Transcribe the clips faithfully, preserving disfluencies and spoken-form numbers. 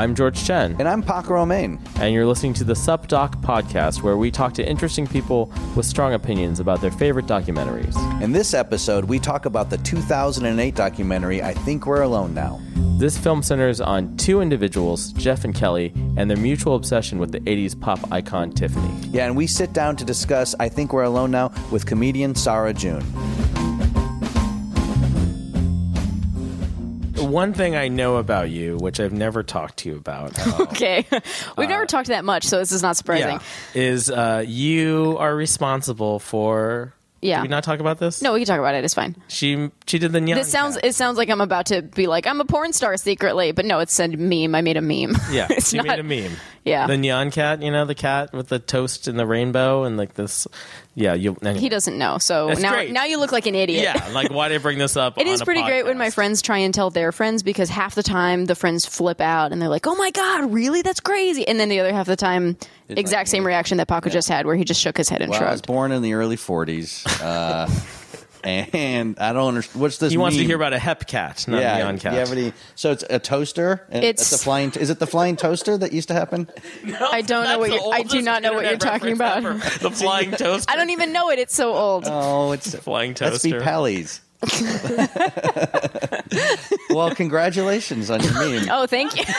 I'm George Chen. And I'm Paco Romain. And you're listening to the SupDoc podcast, where we talk to interesting people with strong opinions about their favorite documentaries. In this episode, we talk about the two thousand eight documentary, I Think We're Alone Now. This film centers on two individuals, Jeff and Kelly, and their mutual obsession with the eighties pop icon Tiffany. Yeah, and we sit down to discuss I Think We're Alone Now with comedian Sarah June. One thing I know about you, which I've never talked to you about. Okay. We've uh, never talked that much, so this is not surprising. Yeah, is uh, you are responsible for... Yeah. Did we not talk about this? No, we can talk about it. It's fine. She she did the Nyan This sounds cat. It sounds like I'm about to be like, I'm a porn star secretly, but no, it's a meme. I made a meme. Yeah, it's she not, made a meme. Yeah. The Nyan cat, you know, the cat with the toast and the rainbow and like this. Yeah, you. Anyway. He doesn't know, so It's now great. now you look like an idiot. Yeah, like why did I bring this up? It on is a pretty podcast? great when my friends try and tell their friends, because half the time the friends flip out and they're like, "Oh my god, really? That's crazy!" And then the other half of the time, It's exact like, same reaction that Paco yeah. just had, where he just shook his head and Well, I was shrugged. born in the early forties, uh, and I don't understand. What's this He wants meme? to hear about a hep cat, not yeah, a Nyan cat. do you have any, so it's a toaster? And It's- a flying. Is it the flying toaster that used to happen? I don't know what That's you're, the I do oldest not know what you're internet talking about. reference ever. The flying toaster. I don't even know it. It's so old. Oh, it's Flying Let's be toaster. Pellies. Well, congratulations on your meme. Oh, thank you.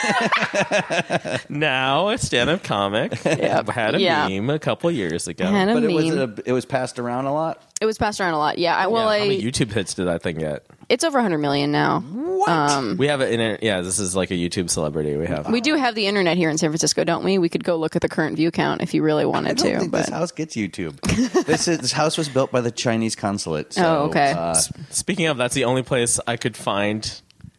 Now a stand-up comic. Yep. Had a Yeah. meme a couple years ago. Had a But it was meme. a, it was passed around a lot. It was passed around a lot. Yeah. I, well, Yeah, how many I, YouTube hits did that thing get? it's over one hundred million now. What? Um, We have an internet. Yeah, this is like a YouTube celebrity. We have. we do have the internet here in San Francisco, don't we? We could go look at the current view count if you really I wanted don't to. think But this house gets YouTube. this, is, this house was built by the Chinese consulate. So, Oh, okay. Uh, Speaking of, that's the only place I could find.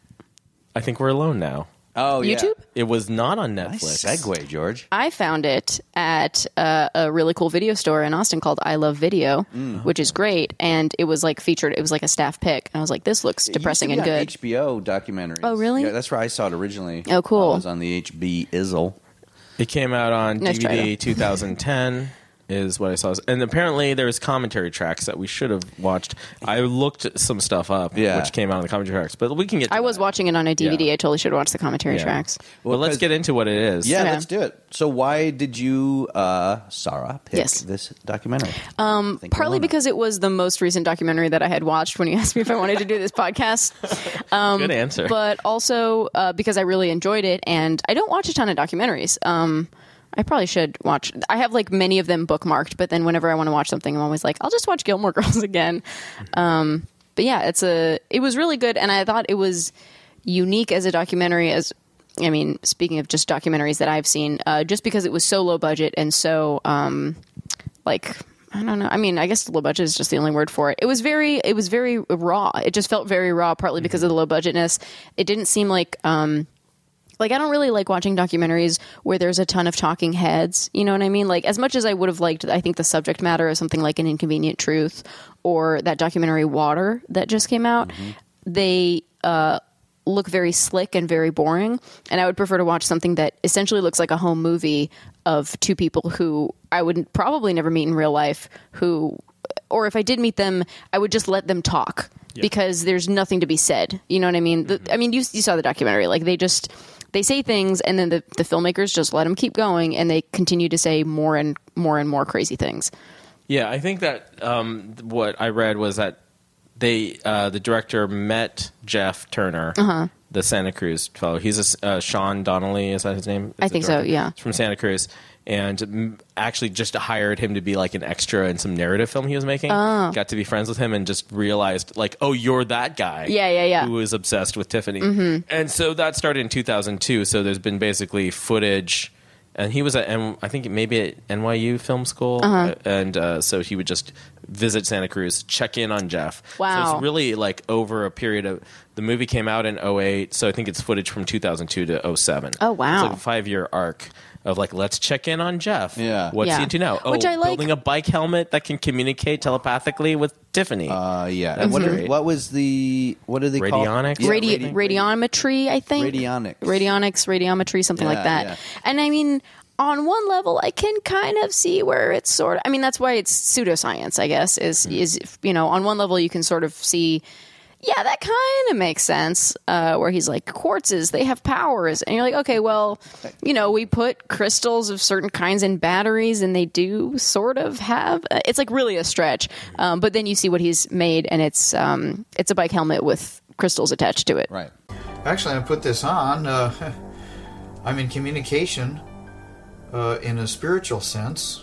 I think we're alone now. oh, yeah. YouTube? It was not on Netflix. Nice segue, George. I found it at uh, a really cool video store in Austin called I Love Video, Mm. which is great. And it was like featured. It was like a staff pick. And I was like, this looks depressing it used and to be on good. H B O documentaries. Oh, really? Yeah, that's where I saw it originally. Oh, cool. Uh, it was on the H B Izzle. It came out on Nice D V D title. twenty ten. Is what I saw, and apparently there's commentary tracks that we should have watched. I looked some stuff up, Yeah. which came out on the commentary tracks, but we can get. To I was that. watching it on a D V D. Yeah. I totally should watch the commentary Yeah. tracks. Well, let's 'cause- get into what it is. Yeah, Okay. let's do it. So why did you, uh, Sarah, pick Yes. this documentary? Um, partly because it was the most recent documentary that I had watched when you asked me if I wanted to do this podcast. Um, Good answer. But also uh, because I really enjoyed it, and I don't watch a ton of documentaries. Um, I probably should watch. I have like many of them bookmarked, but then whenever I want to watch something, I'm always like, I'll just watch Gilmore Girls again. Um, but yeah, it's a. It was really good, and I thought it was unique as a documentary. As I mean, speaking of just documentaries that I've seen, uh, just because it was so low budget and so um, like. I don't know. I mean, I guess low budget is just the only word for it. It was very, it was very raw. It just felt very raw, partly because of the low budgetness. It didn't seem like, um, like I don't really like watching documentaries where there's a ton of talking heads. You know what I mean? Like as much as I would have liked, I think the subject matter of something like An Inconvenient Truth or that documentary Water that just came out, Mm-hmm. they uh, look very slick and very boring. And I would prefer to watch something that essentially looks like a home movie of two people who I would probably never meet in real life, who, or if I did meet them, I would just let them talk because there's nothing to be said. You know what I mean? The, I mean, you, you saw the documentary. Like they just, they say things and then the, the filmmakers just let them keep going and they continue to say more and more and more crazy things. Yeah, I think that um, what I read was that they, uh, the director met Jeff Turner, Uh-huh. the Santa Cruz fellow. He's a uh, Sean Donnelly. Is that his name? Is I the think so, director? yeah. He's from Santa Cruz, and mm, actually just hired him to be like an extra in some narrative film he was making. Oh. Got to be friends with him, and just realized like, oh, you're that guy. Yeah, yeah, yeah. Who was obsessed with Tiffany, mm-hmm. and so that started in two thousand two. So there's been basically footage. And he was at, N- I think maybe at N Y U Film School, Uh-huh. and uh, so he would just visit Santa Cruz, check in on Jeff. So Wow. it's really like over a period of, the movie came out in oh eight, so I think it's footage from two thousand two to oh seven. Oh, wow. It's like a five-year arc of like, let's check in on Jeff. Yeah. What's Yeah. he into now? Oh, Which I like- building a bike helmet that can communicate telepathically with Tiffany. Uh, yeah. That's what, great. what was the, what do they call it? Radionics? Yeah, Radi- radi- radiometry, I think. Radionics. Radionics, radiometry, something Yeah, like that. yeah. And I mean, on one level, I can kind of see where it's sort of, I mean, that's why it's pseudoscience, I guess, is, Mm-hmm. is, you know, on one level, you can sort of see yeah, that kind of makes sense. Uh, where he's like, quartzes, they have powers. And you're like, okay, well, you know, we put crystals of certain kinds in batteries and they do sort of have, it's like really a stretch. Um, but then you see what he's made and it's, um, it's a bike helmet with crystals attached to it. Right. Actually, I put this on. Uh, I'm in communication uh, in a spiritual sense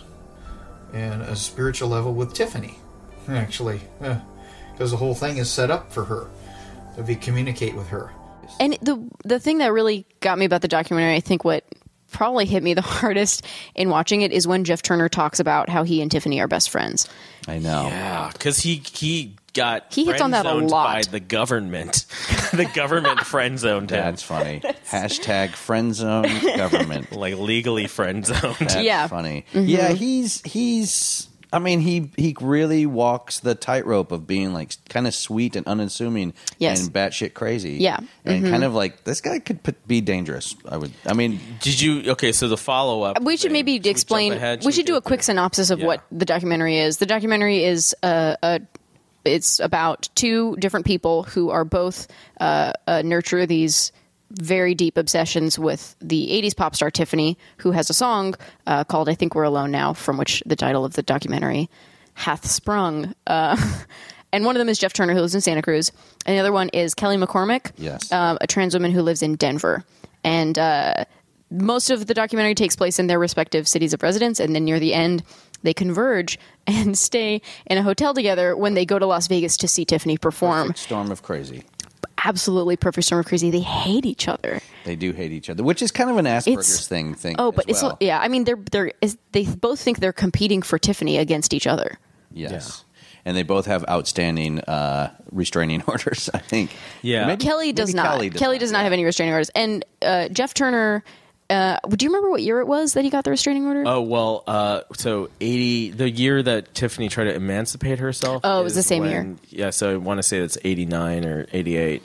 and a spiritual level with Tiffany, actually. Uh, Because the whole thing is set up for her, that we communicate with her. And the the thing that really got me about the documentary, I think what probably hit me the hardest in watching it is when Jeff Turner talks about how he and Tiffany are best friends. I know. Yeah, because he he got He hits on that a friend-zoned lot. by the government. The government friend zoned him. That's funny. Hashtag friend zone government. Like legally friend zoned. That's Yeah. funny. Yeah, he's he's. I mean, he he really walks the tightrope of being like kind of sweet and unassuming Yes. and batshit crazy. Yeah. and kind of like this guy could put, be dangerous. I would. I mean, Did you? Okay, so the follow up. We should maybe explain. We, should do a quick synopsis of Yeah. what the documentary is. The documentary is uh, a. It's about two different people who are both uh, uh, nurture these very deep obsessions with the eighties pop star Tiffany, who has a song uh, called "I Think We're Alone Now," from which the title of the documentary hath sprung. Uh, and one of them is Jeff Turner, who lives in Santa Cruz, and the other one is Kelly McCormick, Yes. um, a trans woman who lives in Denver. And uh, most of the documentary takes place in their respective cities of residence, and then near the end, they converge and stay in a hotel together when they go to Las Vegas to see Tiffany perform. perfect storm of crazy. Absolutely perfect storm of crazy. They hate each other. They do hate each other, which is kind of an Asperger's It's- thing. Thing. Oh, as but it's well. yeah. I mean, they're they're is, they both think they're competing for Tiffany against each other. Yes. And they both have outstanding uh, restraining orders, I think. Yeah. Maybe- Kelly does maybe not. Kelly Kelly does, not yeah. have any restraining orders. And uh, Jeff Turner. Uh, do you remember what year it was that he got the restraining order? Oh well, uh, so eighty, the year that Tiffany tried to emancipate herself. Oh, it was is the same when- year. Yeah, so I want to say that's eighty-nine or eighty-eight.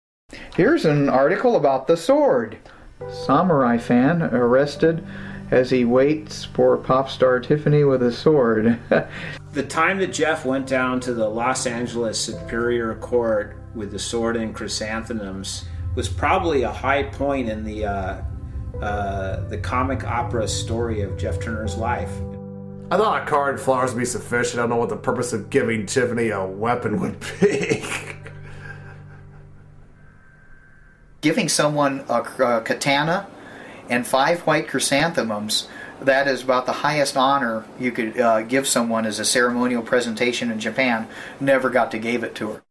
Here's an article about the sword. Samurai fan arrested as he waits for pop star Tiffany with a sword. The time that Jeff went down to the Los Angeles Superior Court with the sword and chrysanthemums was probably a high point in the uh, uh, the comic opera story of Jeff Turner's life. I thought a card and flowers would be sufficient. I don't know what the purpose of giving Tiffany a weapon would be. Giving someone a, a katana and five white chrysanthemums, that is about the highest honor you could uh, give someone as a ceremonial presentation in Japan. Never got to give it to her.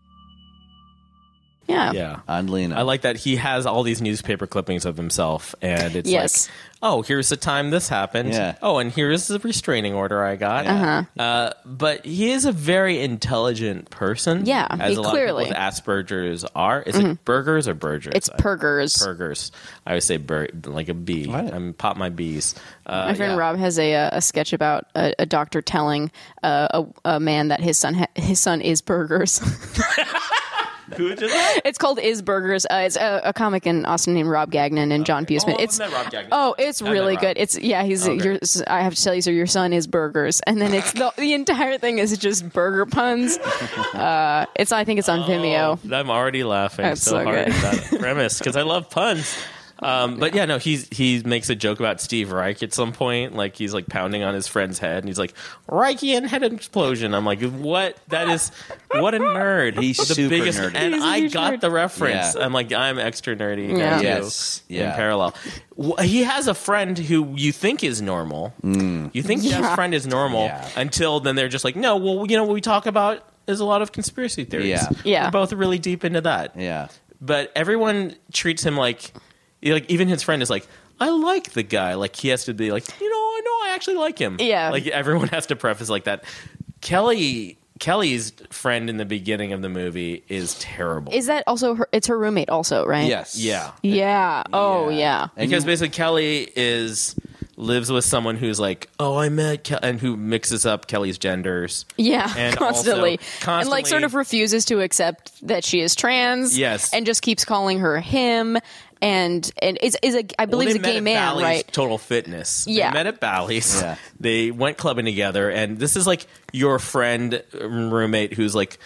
Yeah. Yeah. Oddly enough. I like that he has all these newspaper clippings of himself, and it's Yes. like, oh, here's the time this happened. Yeah. Oh, and here's the restraining order I got. Uh-huh. Uh, but he is a very intelligent person. Yeah, as he a lot clearly. of people with Asperger's are. Is it burgers or burgers? It's I- Purgers. Burgers. I always say bur- like a bee. What? I'm pop my bees. Uh, My friend yeah. Rob has a a sketch about a, a doctor telling uh, a, a man that his son ha- his son is burgers. Who did that? It's called Is Burgers. Uh, it's a, a comic in Austin named Rob Gagnon and John Buseman. Oh, it's I've met Rob Gagnon. oh, it's I've met really Rob. good. It's yeah, he's Okay. your, I have to tell you, so your son is Burgers, and then it's the, the entire thing is just burger puns. Uh, it's I think it's on Vimeo. Oh, I'm already laughing That's so, so hard good. at that premise because I love puns. Um, but yeah, no, he's he makes a joke about Steve Reich at some point, like he's like pounding on his friend's head, and he's like Reichian head explosion. I'm like, what? That is what a nerd. He's the super biggest, nerdy. and He's a I huge got nerd. the reference. Yeah. I'm like, I'm extra nerdy. Yeah. Yeah. Too, Yes. in Yeah. parallel. Wh- He has a friend who you think is normal. You think Yeah. Jeff's friend is normal Yeah. until then they're just like, no, well, you know what we talk about is a lot of conspiracy theories. Yeah. Yeah. We're both really deep into that. Yeah. But everyone treats him like, like even his friend is like, I like the guy. Like he has to be like, you know, I know I actually like him. Yeah. Like everyone has to preface like that. Kelly Kelly's friend in the beginning of the movie is terrible. Is that also her? It's her roommate, also, right? Yes. yeah. Yeah. Oh, Yeah. yeah. And Because you- basically Kelly is lives with someone who's like, oh, I met Ke-, and who mixes up Kelly's genders. Yeah, And constantly. also And constantly- like sort of refuses to accept that she is trans. Yes. And just keeps calling her him. And and is is a I believe Well, is they a gay met at man, Bally's right? Total Fitness. Yeah. They met at Bally's. Yeah. They went clubbing together, and this is like your friend um, roommate who's like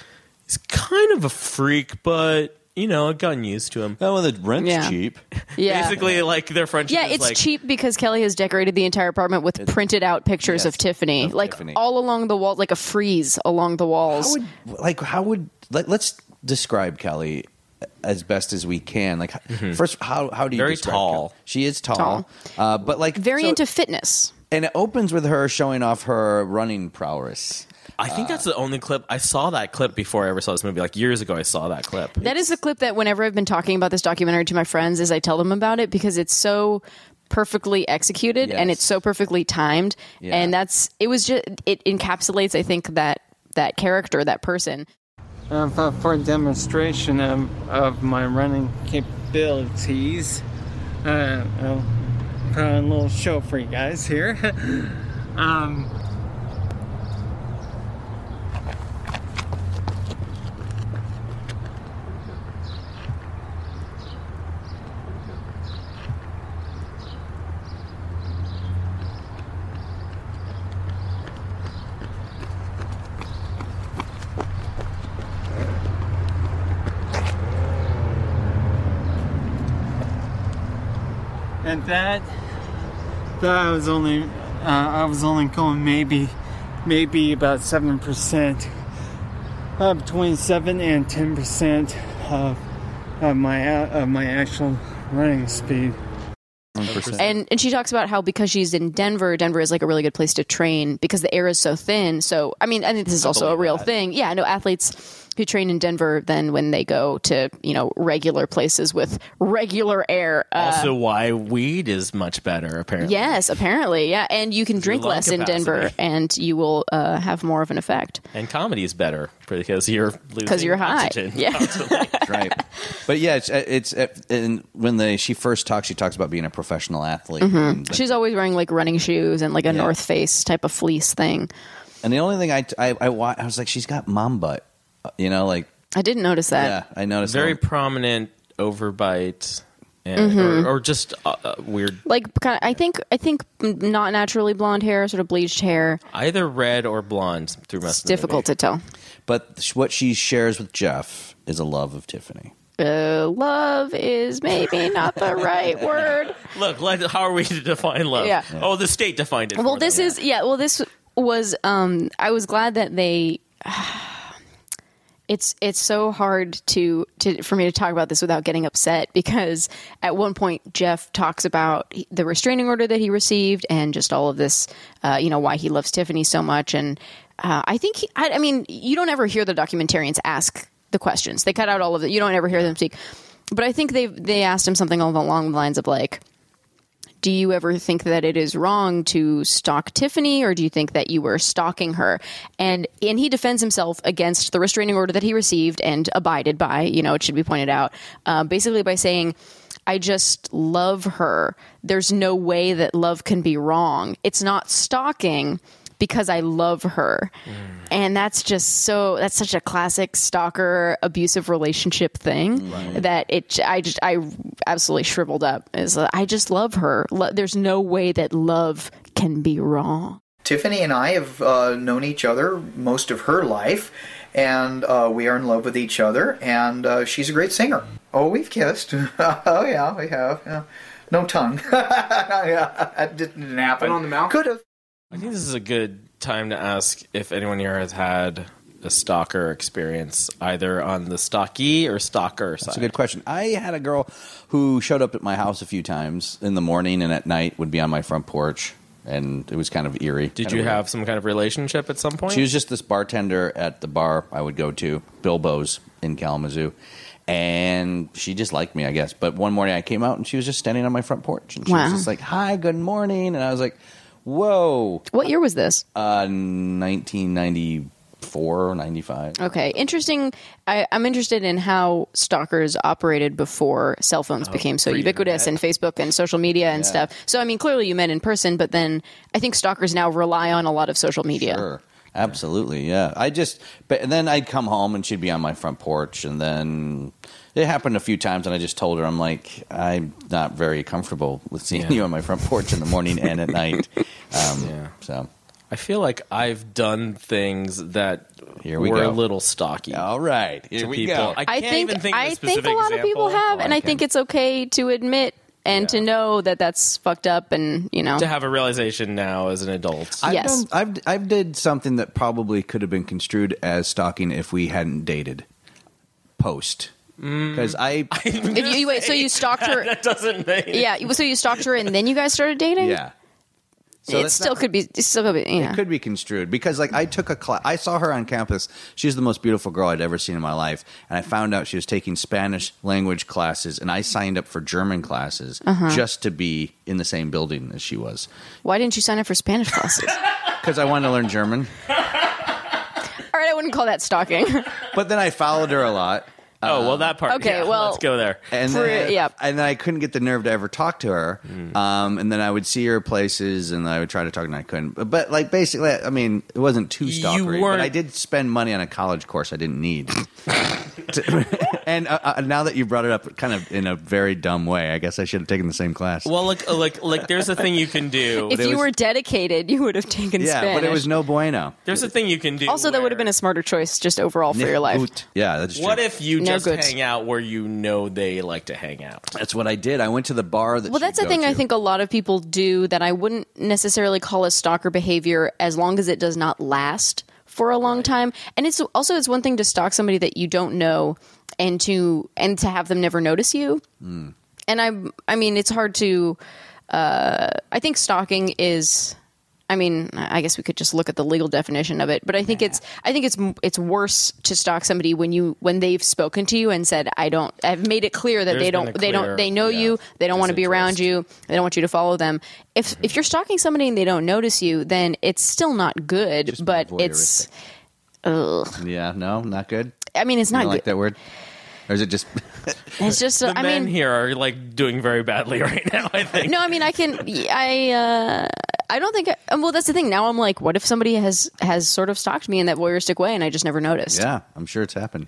he's kind of a freak, but you know, I've gotten used to him. Oh, well, the rent's Yeah. cheap. Yeah. Basically, like their friendship. Yeah, is it's like, cheap because Kelly has decorated the entire apartment with printed out pictures yes, of Tiffany, of like Tiffany. all along the wall, like a frieze along the walls. How would like how would let, let's describe Kelly as best as we can. Like first, how how do you Very describe tall. Kelly? She is tall, Tall. Uh, but like Very so- into fitness. and it opens with her showing off her running prowess. I think that's the only clip. I saw that clip before I ever saw this movie. Like years ago, I saw that clip. That is the clip that whenever I've been talking about this documentary to my friends, is I tell them about it because it's so perfectly executed and Yes. it's so perfectly timed, Yeah. and that's it was just it encapsulates, I think, that that character, that person. Uh, for, for a demonstration of, of my running capabilities, uh, I'll put on a little show for you guys here. um, and that that I was only uh, I was only going maybe maybe about seven percent, uh, between seven and ten percent of of my uh, of my actual running speed. And and she talks about how because she's in Denver, Denver is like a really good place to train because the air is so thin. So I mean, I think this is also a real thing. Yeah, I know athletes who train in Denver, then when they go to, you know, regular places with regular air. Uh, Also, why weed is much better, apparently. yes, apparently, yeah, and you can drink lung less in capacity. Denver, and you will uh, have more of an effect And comedy is better because you're losing because you're high. oxygen. Yeah. Right, but yeah, it's it's and when they she first talks, she talks about being a professional athlete. And, She's always wearing like running shoes and like a Yeah. North Face type of fleece thing. and the only thing I I I, wa- I was like, she's got mom butt, you know, like I didn't notice that. yeah, I noticed Very that. prominent overbite, and, Mm-hmm. or, or just uh, uh, weird. Like kind of, I think I think not naturally blonde hair, sort of bleached hair. Either red or blonde through most It's of the difficult movie. to tell. But sh- what she shares with Jeff is a love of Tiffany. Uh, love is maybe not the right word. Look, let, how are we to define love? Yeah. Oh, the state defined it. Well, for this them. is yeah. Well, this was. Um, I was glad that they. It's it's so hard to, to for me to talk about this without getting upset because at one point Jeff talks about the restraining order that he received and just all of this, uh, you know, why he loves Tiffany so much. And uh, I think he, I, I mean, you don't ever hear the documentarians ask the questions. They cut out all of it. You don't ever hear them speak. But I think they they asked him something along the lines of like, do you ever think that it is wrong to stalk Tiffany, or do you think that you were stalking her? And and he defends himself against the restraining order that he received and abided by, you know, it should be pointed out, uh, basically by saying, I just love her. There's no way that love can be wrong. It's not stalking because I love her. Mm. And that's just so, that's such a classic stalker abusive relationship thing right. that it, I just, I absolutely shriveled up. Is uh, I just love her. Lo- there's no way that love can be wrong. Tiffany and I have uh, known each other most of her life, and uh, we are in love with each other, and uh, she's a great singer. Oh, we've kissed. Oh, yeah, we have. Yeah. No tongue. Yeah, that didn't happen. But on the mouth? Could have. I think this is a good time to ask if anyone here has had a stalker experience, either on the stalkee or stalker side. That's a good question. I had a girl who showed up at my house a few times in the morning and at night would be on my front porch, and it was kind of eerie. Did kind you of weird. have some kind of relationship at some point? She was just this bartender at the bar I would go to, Bilbo's in Kalamazoo. And she just liked me, I guess. But one morning I came out and she was just standing on my front porch. And she Wow. was just like, hi, good morning. And I was like, whoa. What year was this? Uh, nineteen ninety-four, ninety-five. Okay, interesting. I, I'm interested in how stalkers operated before cell phones Oh, became so ubiquitous and Facebook and social media and Yeah. stuff. So, I mean, clearly you met in person, but then I think stalkers now rely on a lot of social media. Sure. Absolutely, yeah. I just, but and then I'd come home and she'd be on my front porch, and then it happened a few times, and I just told her, I'm like, I'm not very comfortable with seeing Yeah. you on my front porch in the morning and at night. Um, Yeah. So, I feel like I've done things that Here we were go. a little stocky. All right, here to we people. go. I I can't think even think of a I think specific a lot of people example. have, and I Okay. think it's okay to admit and to know that that's fucked up, and you know. To have a realization now as an adult. I've Yes. done, I've I've did something that probably could have been construed as stalking if we hadn't dated. Post, because I If you wait, so you stalked her. that doesn't make Yeah, you- so you stalked her, and then you guys started dating. yeah. So it that's still not- could be. It still could be. Yeah. It could be construed because, like, I took a class. I saw her on campus. She's the most beautiful girl I'd ever seen in my life, and I found out she was taking Spanish language classes, and I signed up for German classes Uh-huh. just to be in the same building as she was Why didn't you sign up for Spanish classes? because I wanted to learn German. All right, I wouldn't call that stalking. But then I followed her a lot. Oh, well, that part. Okay, yeah, well- let's go there. And For- then, yeah. and then I couldn't get the nerve to ever talk to her. Um, and then I would see her places, and I would try to talk, and I couldn't. But, but like, basically, I mean, it wasn't too You stalkery. weren't- But I did spend money on a college course I didn't need. To- and uh, uh, now that you brought it up, kind of in a very dumb way, I guess I should have taken the same class. Well, like, like, like, there's a thing you can do. If it you was- were dedicated, you would have taken yeah, Spanish. but it was no bueno. There's a thing you can do. Also, that would have been a smarter choice, just overall for your life. Oot. Yeah, that's true. What if you No just good. hang out where you know they like to hang out? That's what I did. I went to the bar that Well, she'd that's the go thing I to. think a lot of people do that I wouldn't necessarily call as stalker behavior as long as it does not last for a long time. And it's also it's one thing to stalk somebody that you don't know and to and to have them never notice you. Hmm. And I I mean it's hard to uh, I think stalking is I mean, I guess we could just look at the legal definition of it, but I think it's I think it's it's worse to stalk somebody when you when they've spoken to you and said I don't I've made it clear that There's they been don't a they don't clear, they know yeah, you, they don't want to be around disinterest. you, they don't want you to follow them. If if you're stalking somebody and they don't notice you, then it's still not good, Just but voyeuristic. it's ugh. Yeah, no, not good. I mean, it's You not don't good. like that word? Or is it just... It's just uh, The I men mean here are like doing very badly right now. I think. No, I mean I can I uh I don't think I, well that's the thing. Now I'm like what if somebody has has sort of stalked me in that voyeuristic way and I just never noticed? yeah, I'm sure it's happened.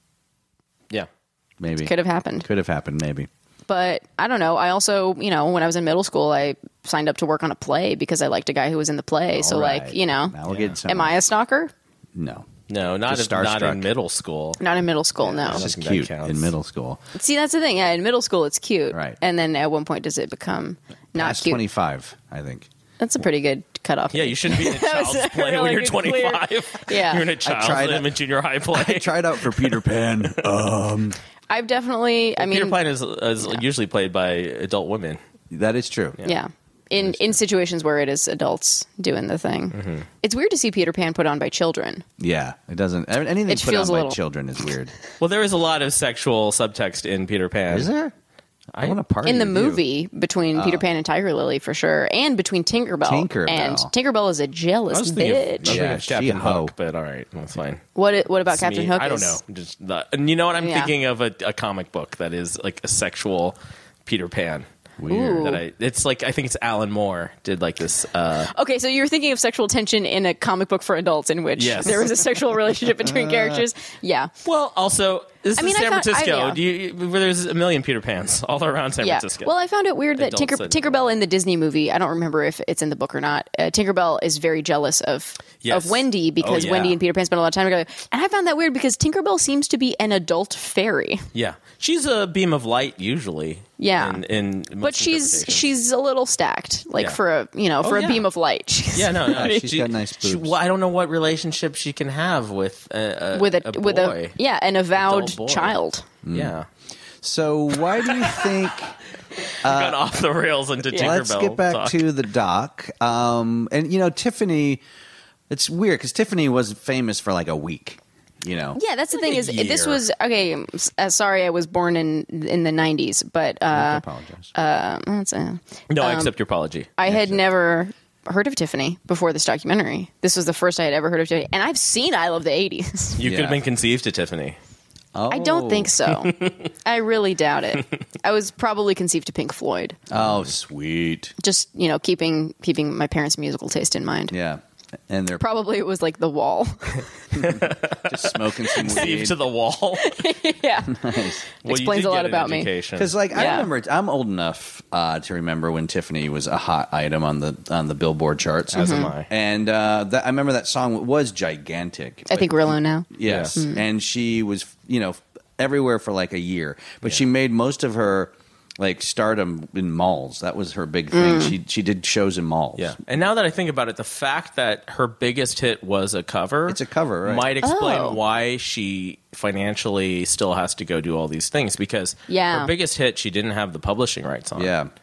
Yeah. Maybe. Could have happened. Could have happened, maybe. But I don't know. I also, you know, when I was in middle school, I signed up to work on a play because I liked a guy who was in the play. so All like, right. you know, Now we're getting somewhere. am I a stalker? No. No, not Just in, not starstruck. in middle school. Not in middle school, no. It's just think that cute counts. in middle school. See, that's the thing. Yeah, in middle school, it's cute. Right. And then at one point, does it become not Past cute? twenty-five, I think. That's a pretty good cutoff. Yeah, you shouldn't be in a That was child's play like when you're a clear- twenty-five. Yeah. You're in a child's tried in it. a junior high play. I tried out for Peter Pan. um, I've definitely, I mean, Peter Pan is, is usually played by adult women. that is true. yeah. In, in situations where it is adults doing the thing. Mm-hmm. It's weird to see Peter Pan put on by children. Yeah, it doesn't. Anything It put feels on a by little- children is weird. Well, there is a lot of sexual subtext in Peter Pan. Is there? I, want to party In the with you. movie between Peter Pan and Tiger Lily for sure, and between Tinkerbell. Tinkerbell. And Tinkerbell is a I jealous was thinking, of, I was bitch. thinking Yeah, of she Captain a hoe. Hook, but all right, that's fine. What what about It's Captain me. Hook? I don't is- know. Just the, and you know what? I'm Yeah. thinking of a, a comic book that is like a sexual Peter Pan. Weird. That I, it's like I think it's Alan Moore did like this. Uh, Okay, so you're thinking of sexual tension in a comic book for adults in which Yes. there was a sexual relationship between characters. Yeah. well, also this I is mean, I San found- I- Francisco. yeah. Do you, where there's a million Peter Pans all around San Yeah. Francisco. Well, I found it weird that Adults Tinker, and- Tinkerbell in the Disney movie, I don't remember if it's in the book or not. Uh, Tinkerbell is very jealous of Yes. of Wendy because Oh, yeah. Wendy and Peter Pan spent a lot of time together. And I found that weird because Tinkerbell seems to be an adult fairy. yeah, she's a beam of light usually. Yeah. in, in most But she's interpretations. she's a little stacked, like Yeah. for a you know for Oh, a yeah. beam of light. She's- yeah, no, no, she's got nice she- boobs. well, I don't know what relationship she can have with a, a with a, a with boy. a yeah an avowed Adult boy. child. Yeah, So why do you think? gone off the rails into Tinkerbell. Let's get back talk. to the doc. Um, and you know, Tiffany. It's weird because Tiffany was famous for like a week. You know. Yeah, that's the Like thing a is this year. was okay. I'm s- Uh, sorry, I was born in in the nineties, but I uh, apologize. that's a, No, I accept your apology. I had never heard of Tiffany before this documentary. This was the first I had ever heard of Tiffany, and I've seen I Love the eighties. You could Yeah. have been conceived to Tiffany. oh. I don't think so. I really doubt it. I was probably conceived to Pink Floyd. Oh, sweet. Just you know, keeping keeping my parents' musical taste in mind. Yeah. and they're Probably it was like the wall. just smoking some Steve weed. to the wall. yeah. Well, you Explains did a lot get an about me. education. Because like I Yeah. remember, I'm old enough uh, to remember when Tiffany was a hot item on the on the Billboard charts. As am I. And uh, that, I remember that song was gigantic. I think Rillo now. Yes, Yeah. and she was, you know, everywhere for like a year, but she made most of her like stardom in malls. That was her big thing. Mm. She she did shows in malls. Yeah, and now that I think about it, the fact that her biggest hit was a cover, It's a cover, right? might explain Oh. why she financially still has to go do all these things, because Yeah. her biggest hit she didn't have the publishing rights on. Yeah.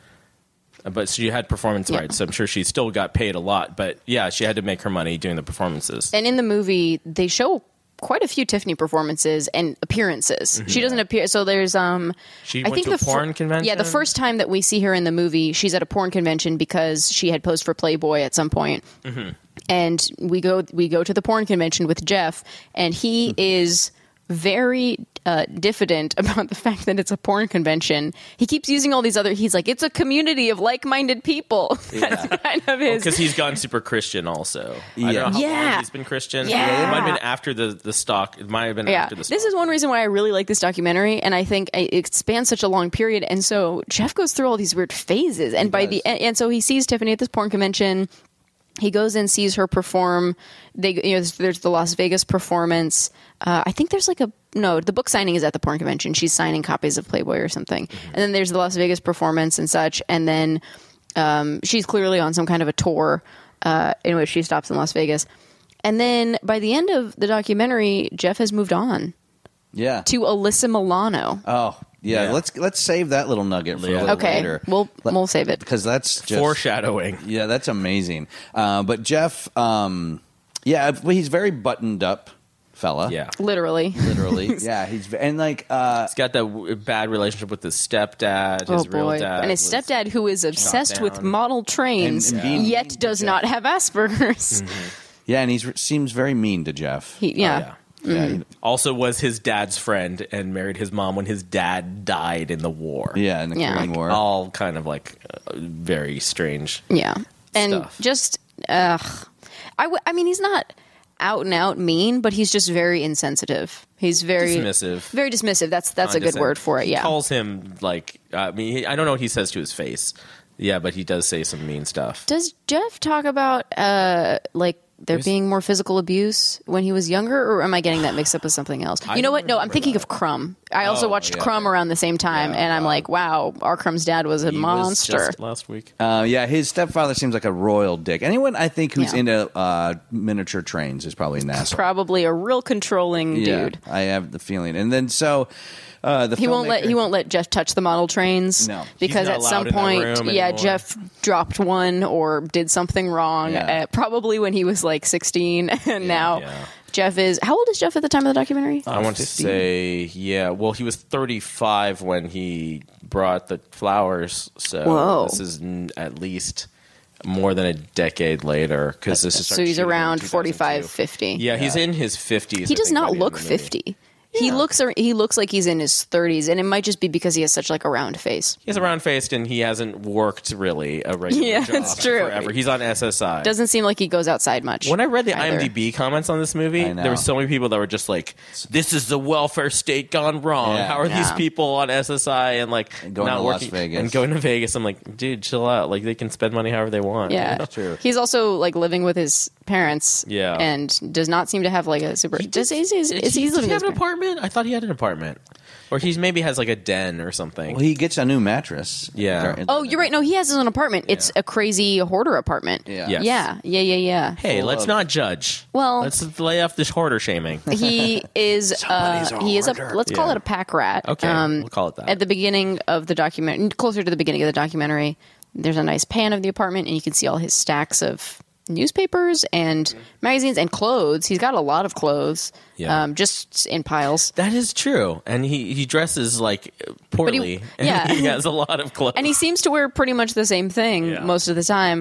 But she had performance Yeah. rights, so I'm sure she still got paid a lot. But yeah, she had to make her money doing the performances. And in the movie, they show quite a few Tiffany performances and appearances. She doesn't appear. So there's um. She I went think to a the fir- porn convention? Yeah, the first time that we see her in the movie, she's at a porn convention because she had posed for Playboy at some point. Mm-hmm. And we go we go to the porn convention with Jeff, and he is very uh, diffident about the fact that it's a porn convention. He keeps using all these other. He's like, it's a community of like-minded people. That's kind of his. Because he's gone super Christian also. I don't Yeah. know how Yeah. long he's been Christian. Yeah. It might have been after the, the stock. It might have been Yeah, after the stock. this is one reason why I really like this documentary, and I think I- it spans such a long period. And so Jeff goes through all these weird phases, and by the and, and so he sees Tiffany at this porn convention. He goes and sees her perform. They, you know, there's, there's the Las Vegas performance. Uh, I think there's like a no. The book signing is at the porn convention. She's signing copies of Playboy or something. Mm-hmm. And then there's the Las Vegas performance and such. And then um, she's clearly on some kind of a tour uh, in which she stops in Las Vegas. And then by the end of the documentary, Jeff has moved on Yeah. to Alyssa Milano. Oh, yeah. Yeah. Let's let's save that little nugget for Yeah. a little Okay, later. we'll Let- we'll save it. because that's just foreshadowing. Yeah, that's amazing. Uh, but Jeff, um, yeah, well, he's very buttoned up fella. Yeah. Literally. literally. yeah, he's v- and like uh, He's got that w- bad relationship with his stepdad, his Oh real boy! dad. And his was- stepdad, who is obsessed with down. model trains, And- and being yet mean to does Jeff. not have Asperger's. yeah, and he seems very mean to Jeff. He, Oh, yeah. yeah. yeah, he- Also was his dad's friend and married his mom when his dad died in the war. yeah, in the Yeah. Korean War. All kind of like uh, very strange. Yeah. And Stuff. just, ugh. I, w- I mean, he's not out and out mean, but he's just very insensitive. He's very Dismissive. Very dismissive. That's that's a good Condescend- word for it. He Yeah. calls him like I mean he, I don't know what he says to his face. Yeah, but he does say some mean stuff. Does Jeff talk about uh like there being more physical abuse when he was younger, or am I getting that mixed up with something else? You know what? No, I'm thinking of Crumb. I also Oh, watched yeah. Crumb around the same time, and I'm like, wow, our Crumb's dad was a He was monster. Just last week. Uh, yeah, his stepfather seems like a royal dick. Anyone I think who's Yeah. into uh, miniature trains is probably an asshole. Probably a real controlling Yeah, dude. I have the feeling. And then so uh, the He won't let filmmaker- he won't let Jeff touch the model trains. No. because He's not at some allowed in that point, room yeah, anymore. Jeff dropped one or did something wrong. Yeah. Uh, probably when he was like sixteen, and now yeah. Jeff is how old is Jeff at the time of the documentary? I want to fifty. say yeah. Well, he was thirty-five when he brought the flowers. So Whoa. this is n- at least more than a decade later because this is So he's around forty-five, fifty. Yeah, he's in his fifties. He does not look fifty. He looks he looks like he's in his thirties, and it might just be because he has such like a round face. He's a round faced and he hasn't worked really a regular Yeah, job it's true. forever. He's on S S I. Doesn't seem like he goes outside much. When I read the either. IMDb comments on this movie, I know. there were so many people that were just like, "This is the welfare state gone wrong. Yeah. How are these Yeah. people on S S I and like And going not to Las working Vegas." and going to Vegas?" I'm like, "Dude, chill out. Like they can spend money however they want." Yeah, you know? True. He's also like living with his parents. Yeah. and does not seem to have like a super. Does is, is, is he Does living he with have his an parents? apartment? I thought he had an apartment, or he's maybe has like a den or something. Well, he gets a new mattress. Yeah. Oh, you're right. No, he has his own apartment. It's a crazy hoarder apartment. Yeah. Yes. yeah, yeah, yeah, yeah. Hey, let's of- not judge. Well- let's lay off this hoarder shaming. He is. Uh, Somebody's a he is a. hoarder. Let's call Yeah. it a pack rat. Okay, we'll call it that. At the beginning of the document, closer to the beginning of the documentary, there's a nice pan of the apartment, and you can see all his stacks of newspapers and magazines and clothes. He's got a lot of clothes, Yeah. um, just in piles. That is true, and he, he dresses like poorly. yeah. he has a lot of clothes. And he seems to wear pretty much the same thing Yeah. most of the time.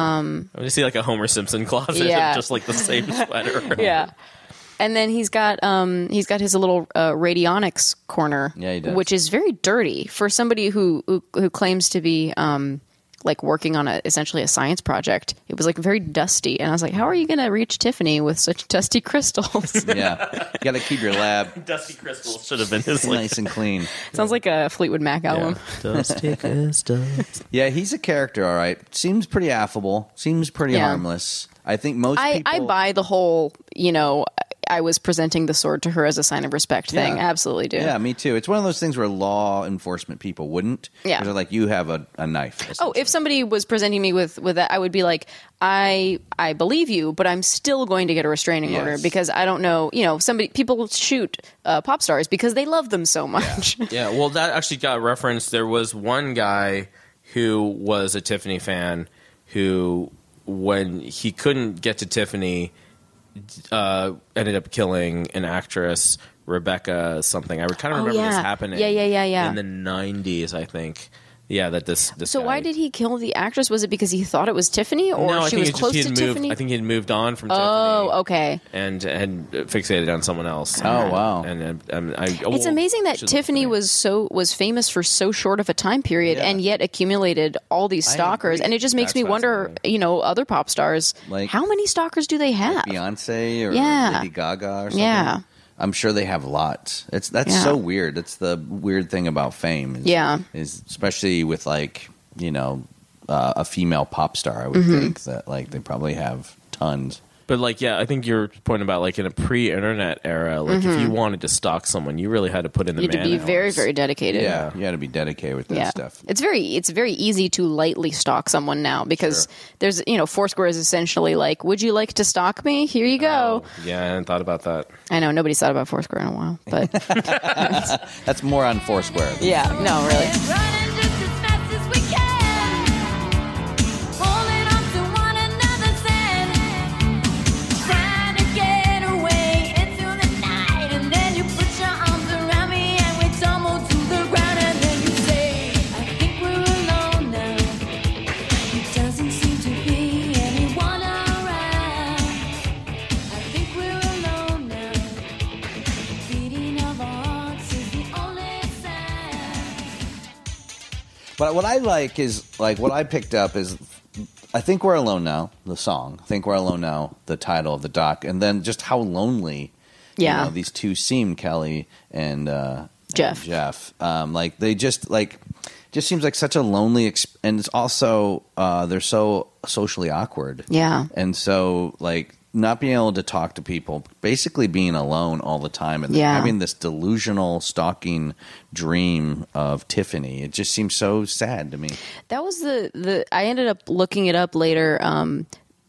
I just see like a Homer Simpson closet, Yeah. of just like the same sweater. Yeah. And then he's got um, he's got his little uh, radionics corner, Yeah, he does. which is very dirty for somebody who who, who claims to be um, like working on a essentially a science project. It was like very dusty, and I was like, "How are you going to reach Tiffany with such dusty crystals?" Yeah, you got to keep your lab Dusty Crystals should have been his like, nice and clean. Sounds like a Fleetwood Mac album. Yeah. Dusty Crystals. Yeah, he's a character, all right. Seems pretty affable. Seems pretty Yeah. harmless. I think most I, people. I buy the whole, you know, I was presenting the sword to her as a sign of respect thing. Yeah. Absolutely do. Yeah, me too. It's one of those things where law enforcement people wouldn't. Yeah. They're like, you have a, a knife. Oh, if somebody was presenting me with, with that, I would be like, I I believe you, but I'm still going to get a restraining Yes. order because I don't know, you know, somebody people shoot uh, pop stars because they love them so much. Yeah, well, that actually got referenced. There was one guy who was a Tiffany fan who, when he couldn't get to Tiffany, uh, ended up killing an actress, Rebecca something. I kind of Oh, remember this yeah. happening. Yeah, yeah, yeah, yeah. In the nineties, I think. Yeah, that this. this So guy, why did he kill the actress? Was it because he thought it was Tiffany, or no, I she think was it just close he to had moved, Tiffany? I think he had moved on from Oh, Tiffany. okay. And and fixated on someone else. Oh, wow. And, and, I, It's well, amazing that she's Tiffany funny. was so was famous for so short of a time period, Yeah. and yet accumulated all these I stalkers. agree. And it just makes That's me wonder, fascinating. you know, other pop stars, Like- how many stalkers do they have? Beyonce or Yeah. Lady Gaga or something? Yeah. I'm sure they have lots. It's that's Yeah. so weird. That's the weird thing about fame. Is, Yeah. is especially with like you know uh, a female pop star. I would Mm-hmm. think that like they probably have tons. But like, yeah, I think your point about like in a pre-internet era, like if you wanted to stalk someone, you really had to put in the You had to man be very, hours. very dedicated. Yeah, you got to be dedicated with that Yeah. stuff. It's very it's very easy to lightly stalk someone now because Sure. there's you know Foursquare is essentially like, would you like to stalk me? Here you go. Oh, yeah, I hadn't thought about that. I know nobody's thought about Foursquare in a while, but That's more on Foursquare. yeah, no, really. Running just as fast as we can, holding on to one another's hand, trying to get away into the night. And then you put your arms around me and we tumble to the ground. And then you say, I think we're alone now. There doesn't seem to be anyone around. I think we're alone now. Beating of our hearts is the only sound. But what I like is like what I picked up is I Think We're Alone Now, the song. I Think We're Alone Now, the title of the doc, and then just how lonely Yeah. you know, these two seem, Kelly and uh, Jeff. and Jeff. Um, like they just like just seems like such a lonely exp- and it's also uh, they're so socially awkward. Yeah. And so like not being able to talk to people, basically being alone all the time and Yeah. having this delusional stalking dream of Tiffany. It just seems so sad to me. That was the the I ended up looking it up later. Um,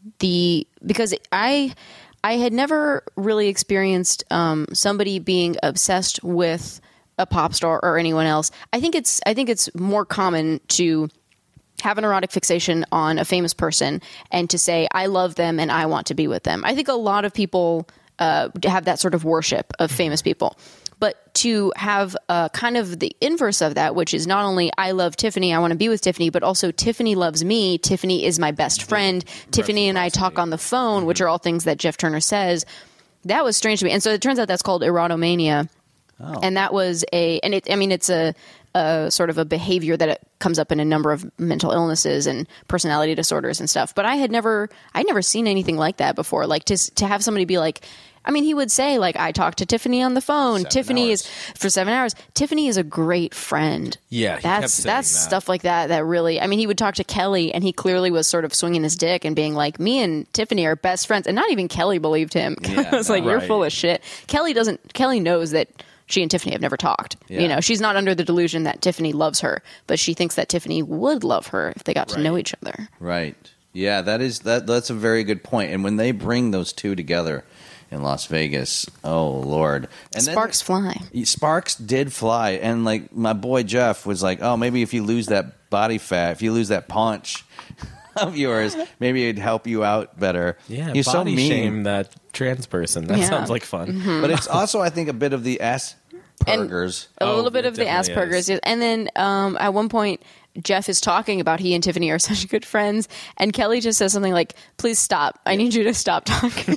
the because I I had never really experienced um, somebody being obsessed with a pop star or anyone else. I think it's I think it's more common to have an erotic fixation on a famous person and to say I love them and I want to be with them. I think a lot of people uh, have that sort of worship of famous people. But to have uh, kind of the inverse of that, which is not only I love Tiffany, I want to be with Tiffany, but also Tiffany loves me. Tiffany is my best friend. Tiffany and I talk on the phone, which are all things that Jeff Turner says. That was strange to me. And so it turns out that's called erotomania. And that was a, and it, I mean, it's a, a sort of a behavior that it comes up in a number of mental illnesses and personality disorders and stuff. But I had never, I'd never seen anything like that before. Like to, to have somebody be like, I mean, he would say like, I talked to Tiffany on the phone. Seven Tiffany hours. is for seven hours. Tiffany is a great friend. Yeah, he kept that's saying that's that. stuff like that that really. I mean, he would talk to Kelly, and he clearly was sort of swinging his dick and being like, "Me and Tiffany are best friends," and not even Kelly believed him. Yeah, I was like, no. "You're Right. full of shit." Kelly doesn't. Kelly knows that she and Tiffany have never talked. Yeah. You know, she's not under the delusion that Tiffany loves her, but she thinks that Tiffany would love her if they got to Right. know each other. Right. Yeah, that is that that's a very good point. And when they bring those two together in Las Vegas, oh Lord. And then- Sparks fly. Sparks did fly, and like my boy Jeff was like, "Oh, maybe if you lose that body fat, if you lose that paunch of yours, maybe it'd help you out better." Yeah, he's so body mean. shame that trans person. That Yeah. sounds like fun. But it's also, I think, a bit of the Asperger's. A Oh, little bit it of the definitely Asperger's, is. yes. And then um, at one point, Jeff is talking about he and Tiffany are such good friends, and Kelly just says something like, "Please stop. I need you to stop talking."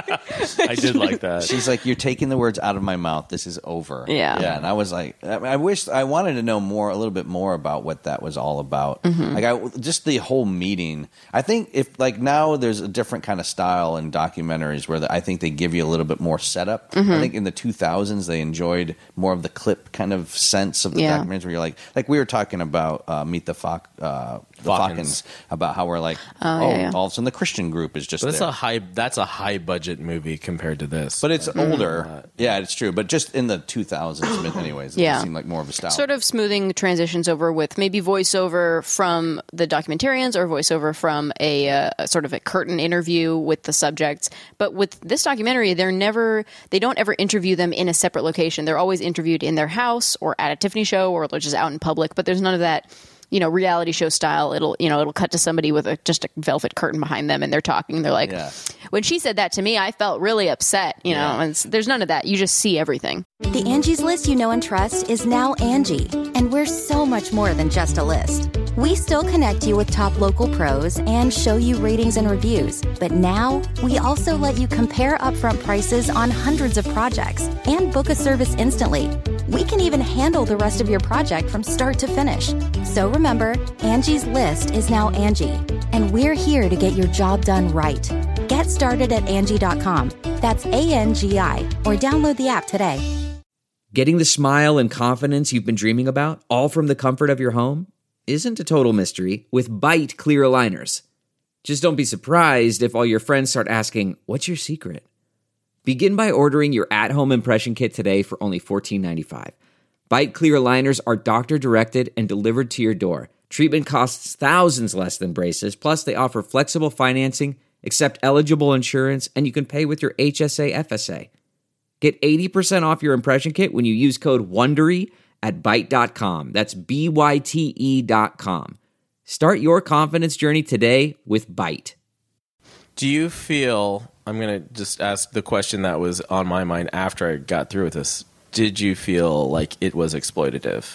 I did like that. She's like, "You're taking the words out of my mouth. This is over." Yeah. Yeah. And I was like, I, I wish I wanted to know more, a little bit more about what that was all about. Mm-hmm. Like, I just the whole meeting. I think if like now there's a different kind of style in documentaries where the, I think they give you a little bit more setup. Mm-hmm. I think in the two thousands they enjoyed more of the clip kind of sense of the Yeah. documentaries where you're like, like we were talking about uh, Meet the Fox. Uh, the Falcons. Falcons, about how we're like, Oh, oh, yeah, yeah. all of a sudden the Christian group is just But that's there. a high. That's a high budget movie compared to this. But it's Mm-hmm. older. Yeah, it's true. But just in the two thousands, anyways, it Yeah. seemed like more of a style. Sort of smoothing transitions over with maybe voiceover from the documentarians or voiceover from a uh, sort of a curtain interview with the subjects. But with this documentary, they're never, they don't ever interview them in a separate location. They're always interviewed in their house or at a Tiffany show or just out in public. But there's none of that, you know, reality show style. It'll, you know, it'll cut to somebody with a, just a velvet curtain behind them and they're talking. And they're like, Yeah. when she said that to me, I felt really upset, you know, Yeah. and it's- there's none of that. You just see everything. The Angie's List you know and trust is now Angie, and we're so much more than just a list. We still connect you with top local pros and show you ratings and reviews, but now we also let you compare upfront prices on hundreds of projects and book a service instantly. We can even handle the rest of your project from start to finish. So remember, Angie's List is now Angie, and we're here to get your job done right. Get started at Angie dot com. That's A N G I, or download the app today. Getting the smile and confidence you've been dreaming about, all from the comfort of your home, isn't a total mystery with Byte clear aligners. Just don't be surprised if all your friends start asking, "What's your secret?" Begin by ordering your at-home impression kit today for only fourteen ninety-five. Byte clear aligners are doctor-directed and delivered to your door. Treatment costs thousands less than braces, plus they offer flexible financing, accept eligible insurance, and you can pay with your H S A F S A. Get eighty percent off your impression kit when you use code WONDERY at byte dot com. That's B Y T E dot com. Start your confidence journey today with Byte. do you feel? I'm gonna just ask the question that was on my mind after I got through with this. Did you feel like it was exploitative?